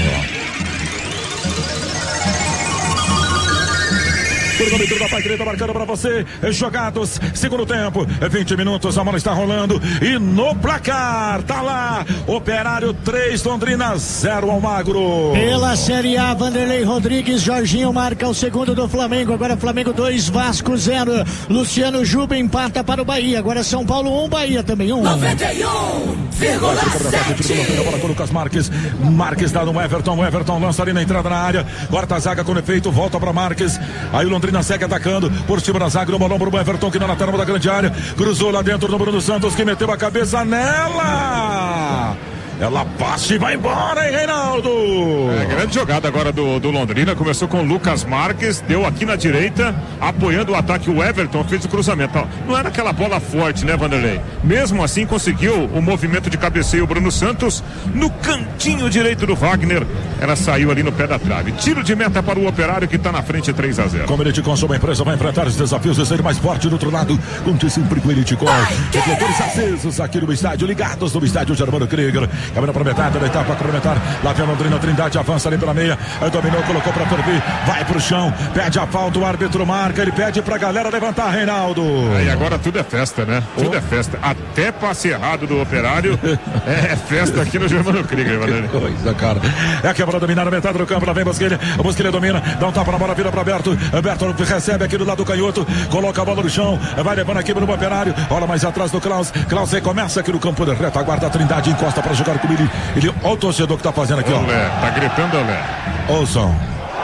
Cronômetro da Paiquerê tá marcando pra você. Jogados, segundo tempo, vinte minutos, a bola está rolando. E no placar, tá lá, Operário três, Londrina zero, Almagro. Pela Série A, Vanderlei Rodrigues, Jorginho marca o segundo do Flamengo. Agora Flamengo dois, Vasco zero. Luciano Juba empata para o Bahia. Agora São Paulo um, Bahia também um. noventa e um vírgula sete. Agora com o Lucas Marques. Marques dá no Everton. O Everton lança ali na entrada na área. Corta a zaga com efeito, volta para Marques. Aí o Londrina segue atacando por cima da zaga, no bolão pro Everton, que na lateral da grande área, cruzou lá dentro do Bruno Santos, que meteu a cabeça nela. Ela passa e vai embora, hein, Reinaldo? É, grande jogada agora do, do Londrina. Começou com o Lucas Marques, deu aqui na direita, apoiando o ataque. O Everton fez o cruzamento. Não era aquela bola forte, né, Vanderlei? Mesmo assim, conseguiu o movimento de cabeceio. O Bruno Santos no cantinho direito do Wagner. Ela saiu ali no pé da trave. Tiro de meta para o Operário, que está na frente três a zero. Como Elite Com, sua empresa vai enfrentar os desafios de ser mais forte do outro lado. Conte sempre com Elite Com. Refletores acesos aqui no estádio, ligados no estádio Germano Krieger. Caminhando para metade da etapa complementar. Lá vem a Londrina, Trindade avança ali pela meia. Aí dominou, colocou para Torbi. Vai pro chão, pede a falta, o árbitro marca. Ele pede pra galera levantar, Reinaldo. Aí agora tudo é festa, né? Tudo oh. é festa. Até passe errado do Operário é festa aqui no Germano Krieger, que coisa, cara. É quebrado para dominar a metade do campo. Lá vem Bosquilha. A Bosquilha domina. Dá um tapa na bola, vira para Berto. Berto recebe aqui do lado do canhoto. Coloca a bola no chão. Vai levando aqui no Operário. Olha mais atrás do Klaus. Klaus recomeça aqui no campo de retaguarda. A Trindade encosta para jogar com ele. Ele, olha o torcedor que tá fazendo aqui, ó. Olé, tá gritando, Olé. Ouçam.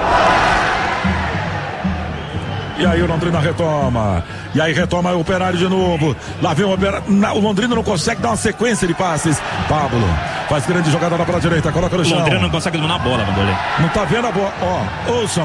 E aí o Londrina retoma. E aí retoma o Operário de novo. Lá vem o Operário. O Londrina não consegue dar uma sequência de passes. Pablo faz grande jogada lá pela direita. Coloca no chão. O Londrina não consegue dominar a bola, Vanderlei. Não tá vendo a bola. Ó, ouçam.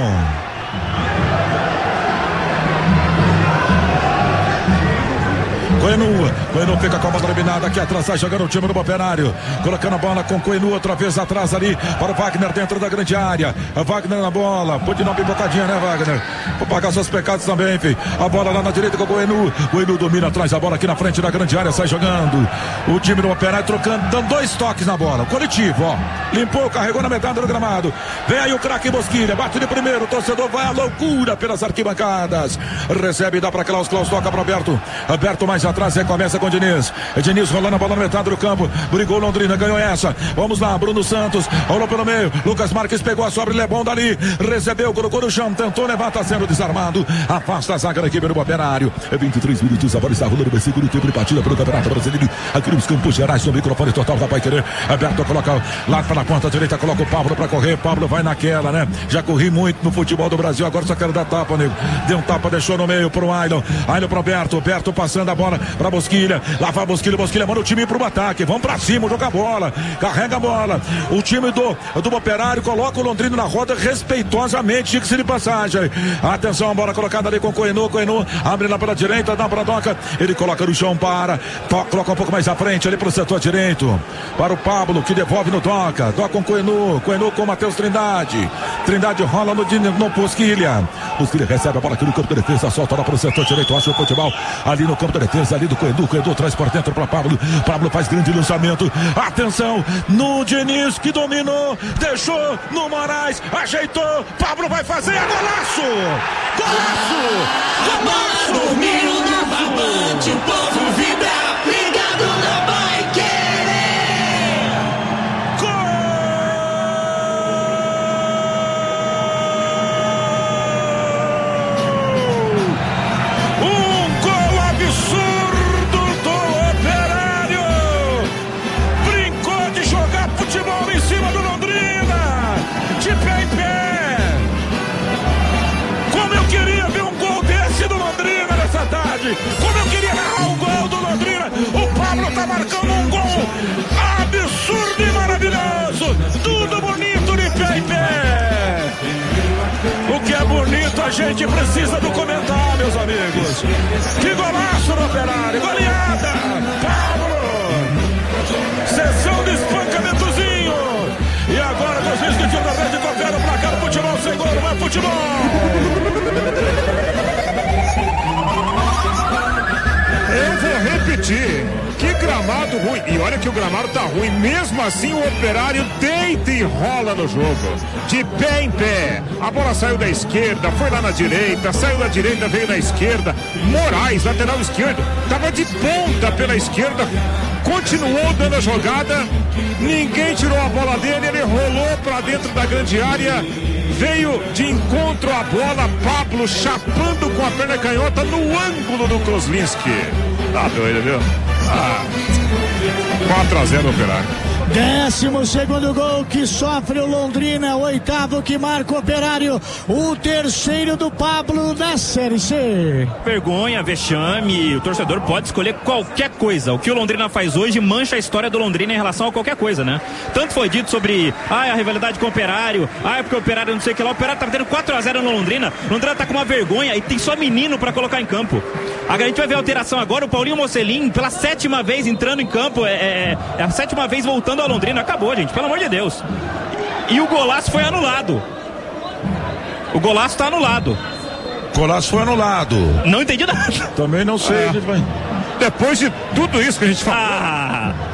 Coenu, Coenu fica com a bola dominada aqui atrás, sai jogando o time do Operário, colocando a bola com Coenu outra vez atrás ali para o Wagner dentro da grande área. A Wagner na bola, pode dar uma pipocadinha, né, Wagner? Vou pagar seus pecados também, filho. A bola lá na direita com o Coenu. Coenu domina atrás a bola aqui na frente da grande área, sai jogando. O time do Operário trocando, dando dois toques na bola. Coletivo, ó. Limpou, carregou na metade do gramado. Vem aí o craque Bosquilha, bate de primeiro, o torcedor vai à loucura pelas arquibancadas. Recebe, dá para Klaus, Klaus toca para Alberto. Alberto mais atrás, recomeça com o Diniz. Diniz rolando a bola na metade do campo. Brigou Londrina, ganhou essa. Vamos lá, Bruno Santos. Rolou pelo meio. Lucas Marques pegou a sobra, ele é bom dali. Recebeu, colocou no chão, tentou levar, tá sendo desarmado. Afasta a zaga da equipe do Operário. É vinte e três minutos, a bola está rolando. Vai segundo tempo de partida pelo Campeonato Brasileiro. Aqui nos Campos Gerais, no microfone total da Paiquerê. Aberto, coloca lá para a ponta direita, coloca o Pablo para correr. Pablo vai naquela, né? Já corri muito no futebol do Brasil, agora só quero dar tapa, nego. Deu um tapa, deixou no meio pro Ailon. Ailon pro Berto. Berto passando a bola pra Bosquilha. Lá vai Bosquilha, Bosquilha manda o time pro ataque. Vamos pra cima, joga a bola. Carrega a bola. O time do, do Operário coloca o Londrina na roda respeitosamente, diga-se de passagem. Atenção, a bola colocada ali com o Coenu. Coenu abre lá pela direita, dá pra Doca. Ele coloca no chão, para. To, coloca um pouco mais à frente ali pro setor direito. Para o Pablo, que devolve no Doca. Doca com Coenu. Coenu com Matheus Trindade. Trindade rola no, no Bosquilha. Bosquilha recebe a bola aqui no campo de defesa. Solta lá pro setor direito. Acha o futebol ali no campo de defesa, ali do Coenu. Coenu traz por dentro para Pablo. Pablo faz grande lançamento. Atenção no Diniz, que dominou. Deixou no Moraes. Ajeitou. Pablo vai fazer. Golaço! Golaço! Golaço! Dormindo no barbante, o povo vibra. Ligado na Paiquerê. Um gol absurdo do Operário. Brincou de jogar futebol em cima do Londrina. De pé em pé. Como eu queria ver um gol desse do Londrina nessa tarde. Como eu queria narrar o gol do Londrina. O Pablo tá marcando um gol absurdo e maravilhoso. Tudo bonito de pé em pé. O que é bonito a gente precisa do comentário, meus amigos. Que golaço do Operário. Goleada. Pablo. Sessão de espancamentozinho. E agora, dois vezes que tiro da frente, tocaram pra cá no futebol sem gol, não é futebol. Eu vou repetir, que gramado ruim. E olha que o gramado tá ruim. Mesmo assim o Operário deita e rola no jogo. De pé em pé. A bola saiu da esquerda, foi lá na direita. Saiu da direita, veio na esquerda. Moraes, lateral esquerdo, tava de ponta pela esquerda. Continuou dando a jogada. Ninguém tirou a bola dele. Ele rolou pra dentro da grande área. Veio de encontro à bola, Pablo chapando com a perna canhota no ângulo do Kozlinski. Tá doido, viu? Ah, quatro a zero Operário. Décimo segundo gol que sofre o Londrina, oitavo que marca o Operário, o terceiro do Pablo da Série C. Vergonha, vexame, o torcedor pode escolher qualquer coisa. O que o Londrina faz hoje mancha a história do Londrina em relação a qualquer coisa, né? Tanto foi dito sobre ah, a rivalidade com o Operário, ah, é porque o Operário não sei o que lá, o Operário tá tendo quatro a zero no Londrina, o Londrina tá com uma vergonha e tem só menino pra colocar em campo. A gente vai ver a alteração agora, o Paulinho Mocelin pela sétima vez entrando em campo, é, é, é a sétima vez voltando a Londrina. Acabou, gente, pelo amor de Deus. E o golaço foi anulado. O golaço tá anulado. Golaço foi anulado. Não entendi nada. Também não sei. Ah, depois de tudo isso que a gente falou. Ah,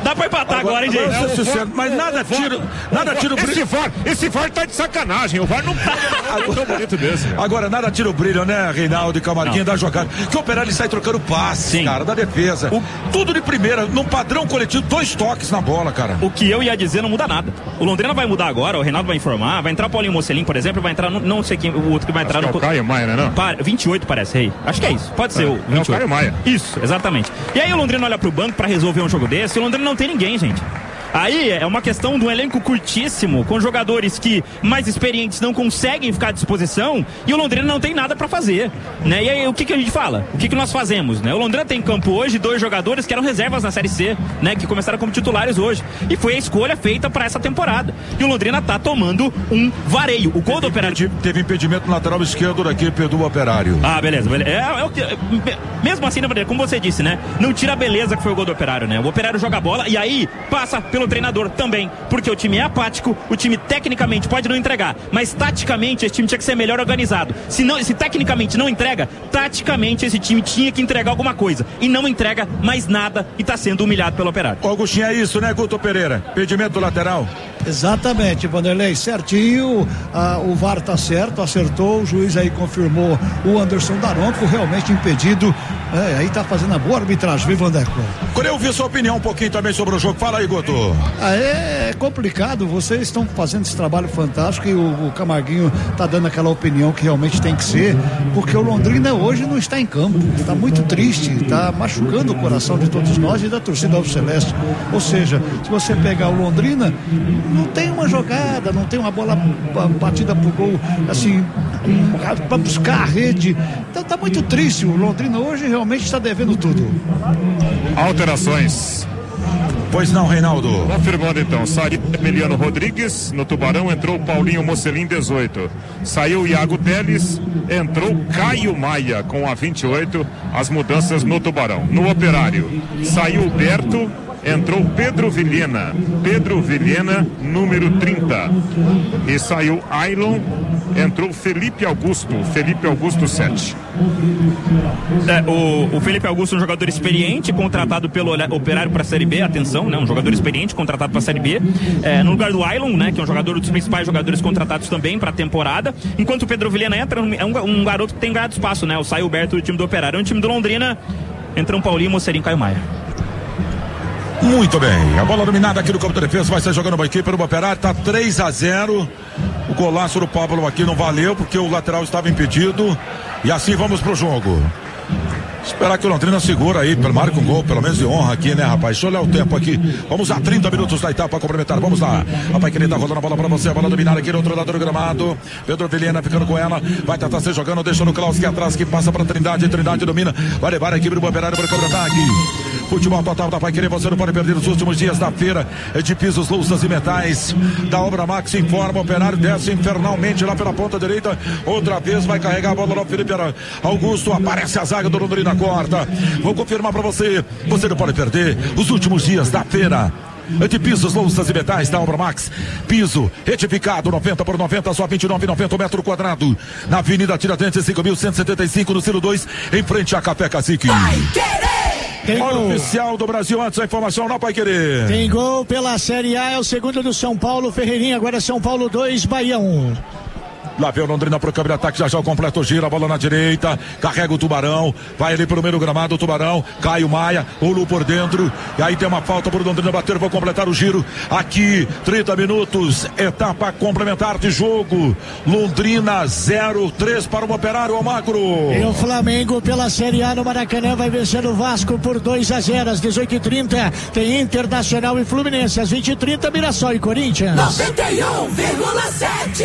Dá pra empatar agora, agora hein, gente? É, sincero, mas nada tira, nada tira o brilho. Esse V A R, esse V A R tá de sacanagem. O V A R não pode tão bonito desse. Cara. Agora, nada tira o brilho, né, Reinaldo e Camarguinho, da jogada. Que o Operário sai trocando passes, Sim. cara, da defesa. O... Tudo de primeira, num padrão coletivo, dois toques na bola, cara. O que eu ia dizer não muda nada. O Londrina vai mudar agora, o Reinaldo vai informar, vai entrar o Paulinho Mocelin, por exemplo, vai entrar, no, não sei quem, o outro que vai entrar Acho no... Que é o Caio Maia, né, não? Para, vinte e oito parece, Rei. Acho que é isso, pode ser é, o vinte e oito. É o Caio Maia. Isso, exatamente. E aí o Londrina olha pro banco pra resolver um jogo desse, e o Londrina não tem ninguém, gente. Aí é uma questão de um elenco curtíssimo, com jogadores que mais experientes não conseguem ficar à disposição, e o Londrina não tem nada pra fazer, né? E aí o que que a gente fala? O que que nós fazemos, né? O Londrina tem em campo hoje dois jogadores que eram reservas na Série C, né? Que começaram como titulares hoje, e foi a escolha feita pra essa temporada. E o Londrina tá tomando um vareio. O gol do Operário... Teve impedimento no lateral esquerdo da equipe do Operário. Ah, beleza, beleza. É, é o que... Mesmo assim, como você disse, né? Não tira a beleza que foi o gol do Operário, né? O Operário joga a bola e aí passa pelo treinador também, porque o time é apático, o time tecnicamente pode não entregar, mas taticamente esse time tinha que ser melhor organizado. Se, não, se tecnicamente não entrega, taticamente esse time tinha que entregar alguma coisa, e não entrega mais nada e está sendo humilhado pelo Operário. Ô, Agostinho, é isso, né, Guto Pereira? Impedimento do lateral. Exatamente, Vanderlei, certinho, ah, o V A R tá certo, acertou, o juiz aí confirmou o Anderson Daronco, realmente impedido, é, aí tá fazendo a boa arbitragem, viu, Vanderlei? Quando eu vi sua opinião um pouquinho também sobre o jogo, fala aí, Guto. Ah, é complicado, vocês estão fazendo esse trabalho fantástico e o, o Camarguinho tá dando aquela opinião que realmente tem que ser, porque o Londrina hoje não está em campo, está muito triste, está machucando o coração de todos nós e da torcida alviceleste, ou seja, se você pegar o Londrina, não tem uma jogada, não tem uma bola batida pro gol, assim, para buscar a rede. Então tá muito triste. O Londrina hoje realmente está devendo tudo. Alterações. Pois não, Reinaldo. Confirmando então, saiu Emiliano Rodrigues, no Tubarão entrou Paulinho Mocelin, dezoito. Saiu Iago Teles, entrou Caio Maia com a vinte e oito, as mudanças no Tubarão. No Operário, saiu Berto, entrou Pedro Vilhena, Pedro Vilhena, número trinta. E saiu Ailon, entrou Felipe Augusto, Felipe Augusto sete. É, o, o Felipe Augusto é um jogador experiente, contratado pelo Operário para a Série B, atenção, né? Um jogador experiente, contratado para a Série B, é, no lugar do Ailon, né? Que é um jogador dos principais jogadores contratados também para a temporada, enquanto o Pedro Vilhena entra, é um, um garoto que tem ganhado espaço, né? O Sai Alberto do time do Operário. No time do Londrina, entra um Paulinho, Mocelin, Caio Maia. Muito bem, a bola dominada aqui no campo de defesa, vai ser jogando uma equipe no Operário, tá três a zero. O golaço do Pablo aqui não valeu porque o lateral estava impedido. E assim vamos pro jogo. Esperar que o Londrina segura aí, marca um gol, pelo menos de honra aqui, né, rapaz? Deixa eu olhar o tempo aqui. Vamos a trinta minutos da etapa complementar. Vamos lá. Rapaz, querido, tá rolando a bola pra você. A bola dominada aqui no outro lado do gramado. Pedro Vilhena ficando com ela. Vai tentar ser jogando, deixando o Klaus aqui atrás, que passa pra Trindade. Trindade domina. Vai levar a equipe do Operário para o contra-ataque. Futebol total da Pai Querer, você não pode perder os últimos dias da feira de pisos, louças e metais da Obra Max. Informa, o Operário desce infernalmente lá pela ponta direita. Outra vez vai carregar a bola no Felipe Augusto. Aparece a zaga do Londrina, corta. Vou confirmar pra você, você não pode perder os últimos dias da feira de pisos, louças e metais da Obra Max. Piso retificado noventa por noventa, só vinte e nove reais e noventa centavos metro quadrado. Na Avenida Tiradentes, cinco mil cento e setenta e cinco, no Ciro dois, em frente a Café Cacique. Vai querer! Tem Hora gol. oficial do Brasil, antes da informação, não vai querer. Tem gol pela Série A, é o segundo do São Paulo, Ferreirinha, agora é São Paulo dois, Bahia um. Lá vem o Londrina pro câmbio de ataque, já já o completo gira, a bola na direita, carrega o Tubarão, vai ali pro meio do gramado, o Tubarão, Caio Maia, o Lu por dentro, e aí tem uma falta pro Londrina bater, vou completar o giro, aqui, trinta minutos, etapa complementar de jogo, Londrina zero três para o Operário, Almagro. E o Flamengo pela Série A no Maracanã vai vencer o Vasco por dois a zero, às dezoito e trinta, tem Internacional e Fluminense, às vinte e trinta, Mirassol e Corinthians. noventa e um vírgula sete.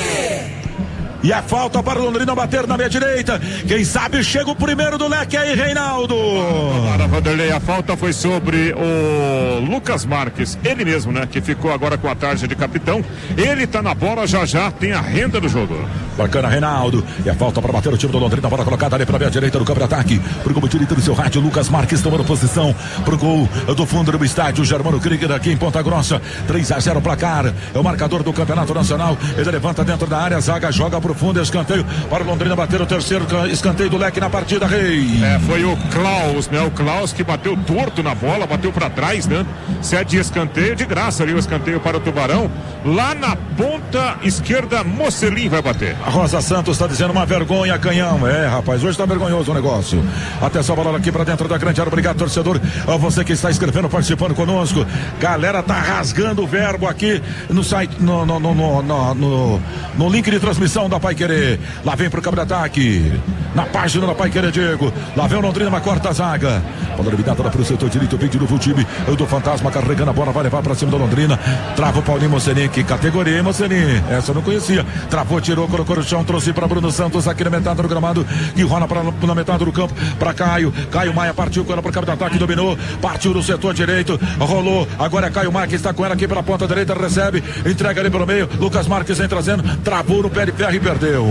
E a falta para o Londrina bater na meia direita. Quem sabe chega o primeiro do leque aí, Reinaldo. Para Vanderlei, a falta foi sobre o Lucas Marques, ele mesmo, né? Que ficou agora com a tarja de capitão. Ele tá na bola, já já tem a renda do jogo. Bacana, Reinaldo. E a falta para bater o time do Londrina. A bola colocada ali para a meia direita do campo de ataque. Pro gol direito do seu rádio, Lucas Marques tomando posição pro gol do fundo do estádio. Germano Krieger aqui em Ponta Grossa. três a zero placar. É o marcador do Campeonato Nacional. Ele levanta dentro da área, a zaga joga pro fundo, escanteio para o Londrina bater o terceiro escanteio do leque na partida, Rei. É, foi o Klaus, né? O Klaus que bateu torto na bola, bateu pra trás, né? Se é de escanteio, de graça ali o escanteio para o Tubarão. Lá na ponta esquerda, Mocelin vai bater. A Rosa Santos está dizendo uma vergonha, Canhão. É, rapaz, hoje está vergonhoso o negócio. Atenção, bola aqui para dentro da grande área. Obrigado, torcedor. A você que está escrevendo, participando conosco. Galera tá rasgando o verbo aqui no site, no, no, no, no, no, no, no link de transmissão da Paiquerê. Lá vem pro campo de ataque. Na página da Paiquerê, Diego. Lá vem o Londrina na quarta zaga. Bola eliminada lá pro setor direito. Vem de novo o time do Fantasma carregando a bola. Vai levar pra cima do Londrina. Trava o Paulinho Mocelin. Que categoria, hein, Mocelin? Essa eu não conhecia. Travou, tirou, colocou no chão. Trouxe pra Bruno Santos aqui na metade do gramado. E rola pra, na metade do campo. Pra Caio. Caio Maia partiu com ela pro campo de ataque. Dominou. Partiu do setor direito. Rolou. Agora é Caio Maia que está com ela aqui pela ponta direita. Recebe. Entrega ali pelo meio. Lucas Marques vem trazendo. Travou no pé de ferro e perdeu.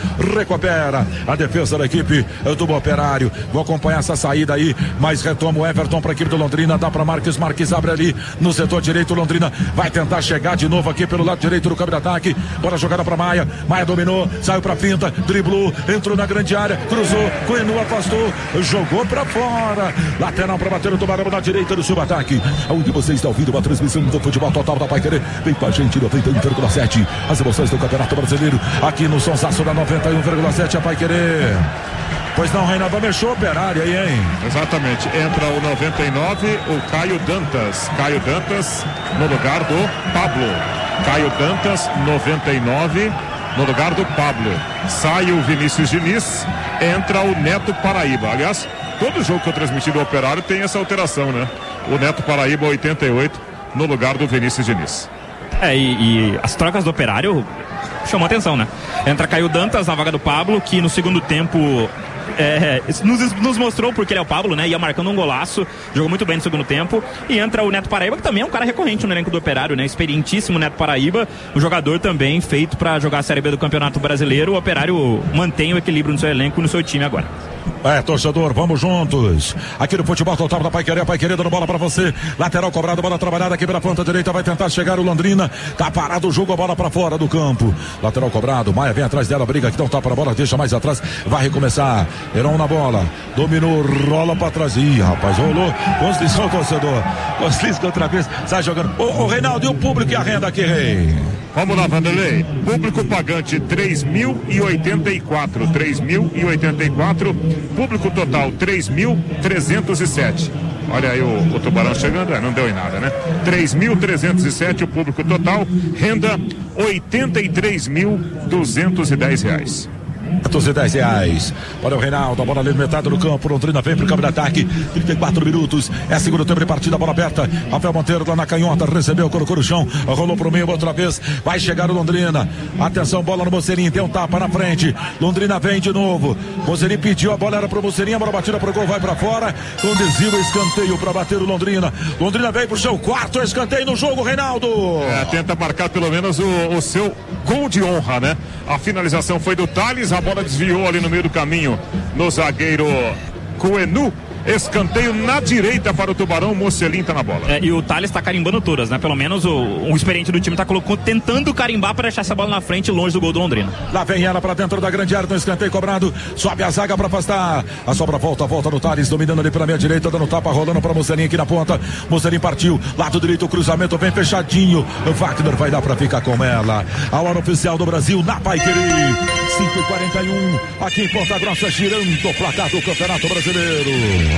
Recupera a defesa da equipe do Operário. Vou acompanhar essa saída aí. Mas retoma o Everton para a equipe do Londrina. Dá para Marques. Marques abre ali no setor direito. Londrina vai tentar chegar de novo aqui pelo lado direito do campo de ataque. Bora jogada para Maia. Maia dominou. Saiu para finta. Driblou. Entrou na grande área. Cruzou. Coenu afastou. Jogou para fora. Lateral para bater o Tubarão na direita do subataque. Onde você está ouvindo uma transmissão do futebol total da Paiquerê. Vem com a gente noventa e um vírgula sete. As emoções do Campeonato Brasileiro. Aqui no Sonsaço da noventa e um vírgula sete a Paiquerê. Pois não, Reinaldo, mexeu o Operário aí, hein? Exatamente, entra o noventa e nove, o Caio Dantas. Caio Dantas no lugar do Pablo. Caio Dantas, noventa e nove, no lugar do Pablo. Sai o Vinícius Diniz, entra o Neto Paraíba. Aliás, todo jogo que eu transmiti do Operário tem essa alteração, né? O Neto Paraíba, oitenta e oito, no lugar do Vinícius Diniz. É, e, e as trocas do Operário chamou atenção, né? Entra Caio Dantas na vaga do Pablo, que no segundo tempo É, nos, nos mostrou porque ele é o Pablo, né? Ia marcando um golaço, jogou muito bem no segundo tempo. E entra o Neto Paraíba, que também é um cara recorrente no elenco do Operário, né? Experientíssimo Neto Paraíba, um jogador também feito para jogar a Série B do Campeonato Brasileiro. O Operário mantém o equilíbrio no seu elenco e no seu time agora. É, torcedor, vamos juntos. Aqui no futebol total da Paiquerê, Paiquerê dando bola pra você. Lateral cobrado, bola trabalhada aqui pela ponta direita, vai tentar chegar o Londrina. Tá parado o jogo, a bola pra fora do campo. Lateral cobrado, Maia vem atrás dela, briga aqui, então tá para a bola, deixa mais atrás, vai recomeçar. Heron na bola, dominou, rola pra trás. Ih, rapaz, rolou. Construção, torcedor. Construção outra vez, sai jogando. Ô, ô, Reinaldo, e o público e a renda aqui, Rei? Vamos lá, Vanderlei. Público pagante três mil e oitenta e quatro. três mil e oitenta e quatro. Público total três mil trezentos e sete. Olha aí o, o Tubarão chegando, é, não deu em nada, né? três mil trezentos e sete o público total. Renda oitenta e três mil duzentos e dez reais. duzentos e dez reais. Olha o Reinaldo, a bola ali metade do campo. Londrina vem pro campo de ataque. trinta e quatro minutos. É segundo tempo de partida, bola aberta. Rafael Monteiro lá na canhota, recebeu, colocou no chão, rolou pro meio outra vez. Vai chegar o Londrina. Atenção, bola no Mocelin, tem um tapa na frente. Londrina vem de novo. Mocelin pediu, a bola era pro Mocelin, a bola batida pro gol, vai pra fora. Com desvio, escanteio pra bater o Londrina. Londrina vem pro seu quarto escanteio no jogo, Reinaldo. É, tenta marcar pelo menos o, o seu gol de honra, né? A finalização foi do Thales, a bola desviou ali no meio do caminho no zagueiro Coenu. Escanteio na direita para o Tubarão, Mocelin tá na bola. É, e o Thales tá carimbando todas, né? Pelo menos o, o experiente do time tá colocando, tentando carimbar para deixar essa bola na frente, longe do gol do Londrina. Lá vem ela para dentro da grande área, no escanteio cobrado, sobe a zaga para afastar. A sobra volta, volta no Thales, dominando ali pela meia direita, dando tapa, rolando para Mocelin aqui na ponta. Mocelin partiu, lado direito, o cruzamento vem fechadinho. O Wagner vai dar para ficar com ela. A hora oficial do Brasil na Paiquerê. cinco e quarenta e um, aqui em Ponta Grossa, girando o placar do Campeonato Brasileiro.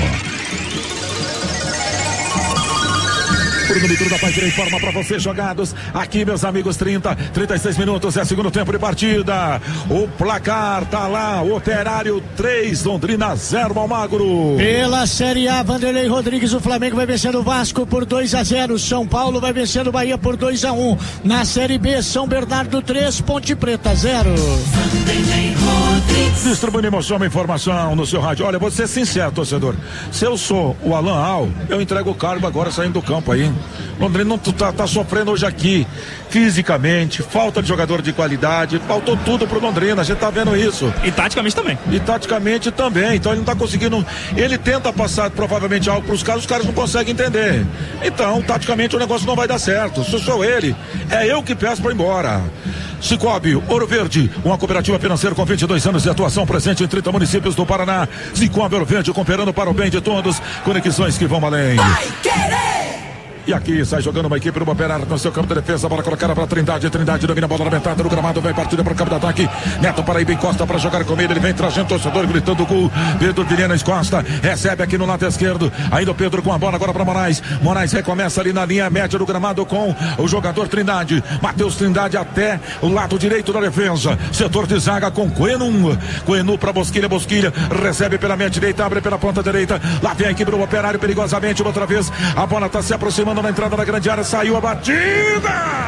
Por minuto da Paiquerê informa pra você, jogados aqui, meus amigos, trinta, trinta e seis minutos, é segundo tempo de partida. O placar tá lá, Operário três, Londrina zero, Almagro. Pela Série A, Vanderlei Rodrigues, o Flamengo vai vencendo o Vasco por dois a zero, São Paulo vai vencendo o Bahia por dois a um. Na Série B, São Bernardo três, Ponte Preta zero. Distribuindo emoção, uma informação no seu rádio. Olha, vou ser sincero, torcedor. Se eu sou o Alan Al, eu entrego o cargo agora saindo do campo aí. Londrina não tá, tá sofrendo hoje aqui, fisicamente, falta de jogador de qualidade, faltou tudo pro Londrina, a gente tá vendo isso. E taticamente também. E taticamente também, então ele não tá conseguindo, ele tenta passar provavelmente algo pros caras, os caras não conseguem entender. Então, taticamente o negócio não vai dar certo, se eu sou ele, é eu que peço pra ir embora. Cicobi, Ouro Verde, uma cooperativa financeira com vinte e dois anos de atuação, presente em trinta municípios do Paraná. Cicobi, Ouro Verde, cooperando para o bem de todos. Conexões que vão além. Vai querer! E aqui sai jogando uma equipe do Operário no seu campo de defesa. Bola colocada para Trindade. Trindade domina a bola na metade do gramado. Vem partida para o campo de ataque. Neto Paraíba encosta para jogar com ele. Ele vem trazendo o torcedor gritando gol. Pedro Vilhena encosta. Recebe aqui no lado esquerdo. Ainda o Pedro com a bola agora para Moraes. Moraes recomeça ali na linha média do gramado com o jogador Trindade. Matheus Trindade até o lado direito da defesa. Setor de zaga com Coenum. Coenum para Bosquilha. Bosquilha recebe pela meia direita. Abre pela ponta direita. Lá vem a equipe do Operário perigosamente. Outra vez a bola está se aproximando na entrada da grande área, saiu a batida.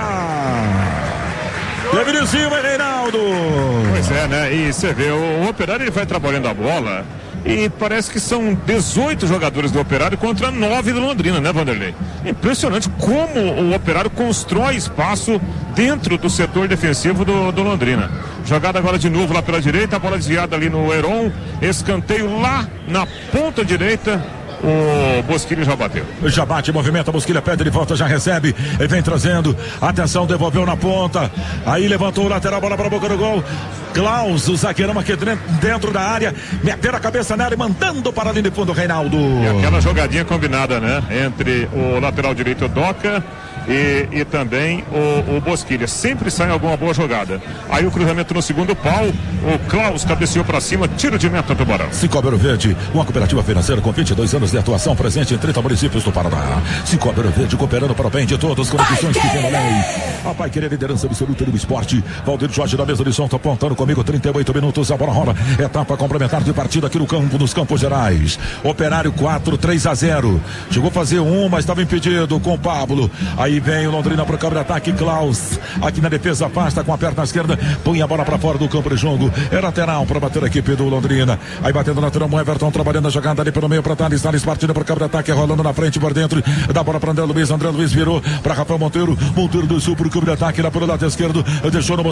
Teve de cima, Reinaldo. Pois é, né? E você vê, o Operário ele vai trabalhando a bola e parece que são dezoito jogadores do Operário contra nove do Londrina, né, Vanderlei? Impressionante como o Operário constrói espaço dentro do setor defensivo do, do Londrina. Jogada agora de novo lá pela direita, a bola desviada ali no Heron, escanteio lá na ponta direita. O Bosquilha já bateu. Já bate, movimenta, Bosquilha pede de volta, já recebe. Ele vem trazendo. Atenção, devolveu na ponta. Aí levantou o lateral, bola para a boca do gol. Klaus, o zagueirão aqui dentro da área. Meteram a cabeça nela e mandando para a linha de fundo, Reinaldo. E aquela jogadinha combinada, né? Entre o lateral direito, Doca. E, e também o, o Bosquilha. Sempre sai alguma boa jogada. Aí o cruzamento no segundo pau. O Klaus cabeceou para cima. Tiro de meta, Tubarão. Cicobi Ouro Verde, uma cooperativa financeira com vinte e dois anos de atuação, presente em trinta municípios do Paraná. Cicobi Ouro Verde, cooperando para o bem de todos, condições que vão além. A Pai Querer, liderança absoluta do esporte. Valdir Jorge da mesa de som, tá apontando comigo. trinta e oito minutos, a bola rola. Etapa complementar de partida aqui no campo, nos Campos Gerais. Operário quatro, três a zero. Chegou a fazer um, mas estava impedido com o Pablo. Aí vem o Londrina para o campo de ataque. Klaus, aqui na defesa, afasta com a perna esquerda. Põe a bola para fora do campo de jogo. É lateral para bater a equipe do Londrina. Aí batendo na lateral, o Everton trabalhando a jogada ali pelo meio para Thales. Thales partindo para o campo de ataque, rolando na frente por dentro. Dá a bola para André Luiz. André Luiz virou para Rafael Monteiro. Monteiro desceu para o campo de ataque lá pelo lado esquerdo. Deixou no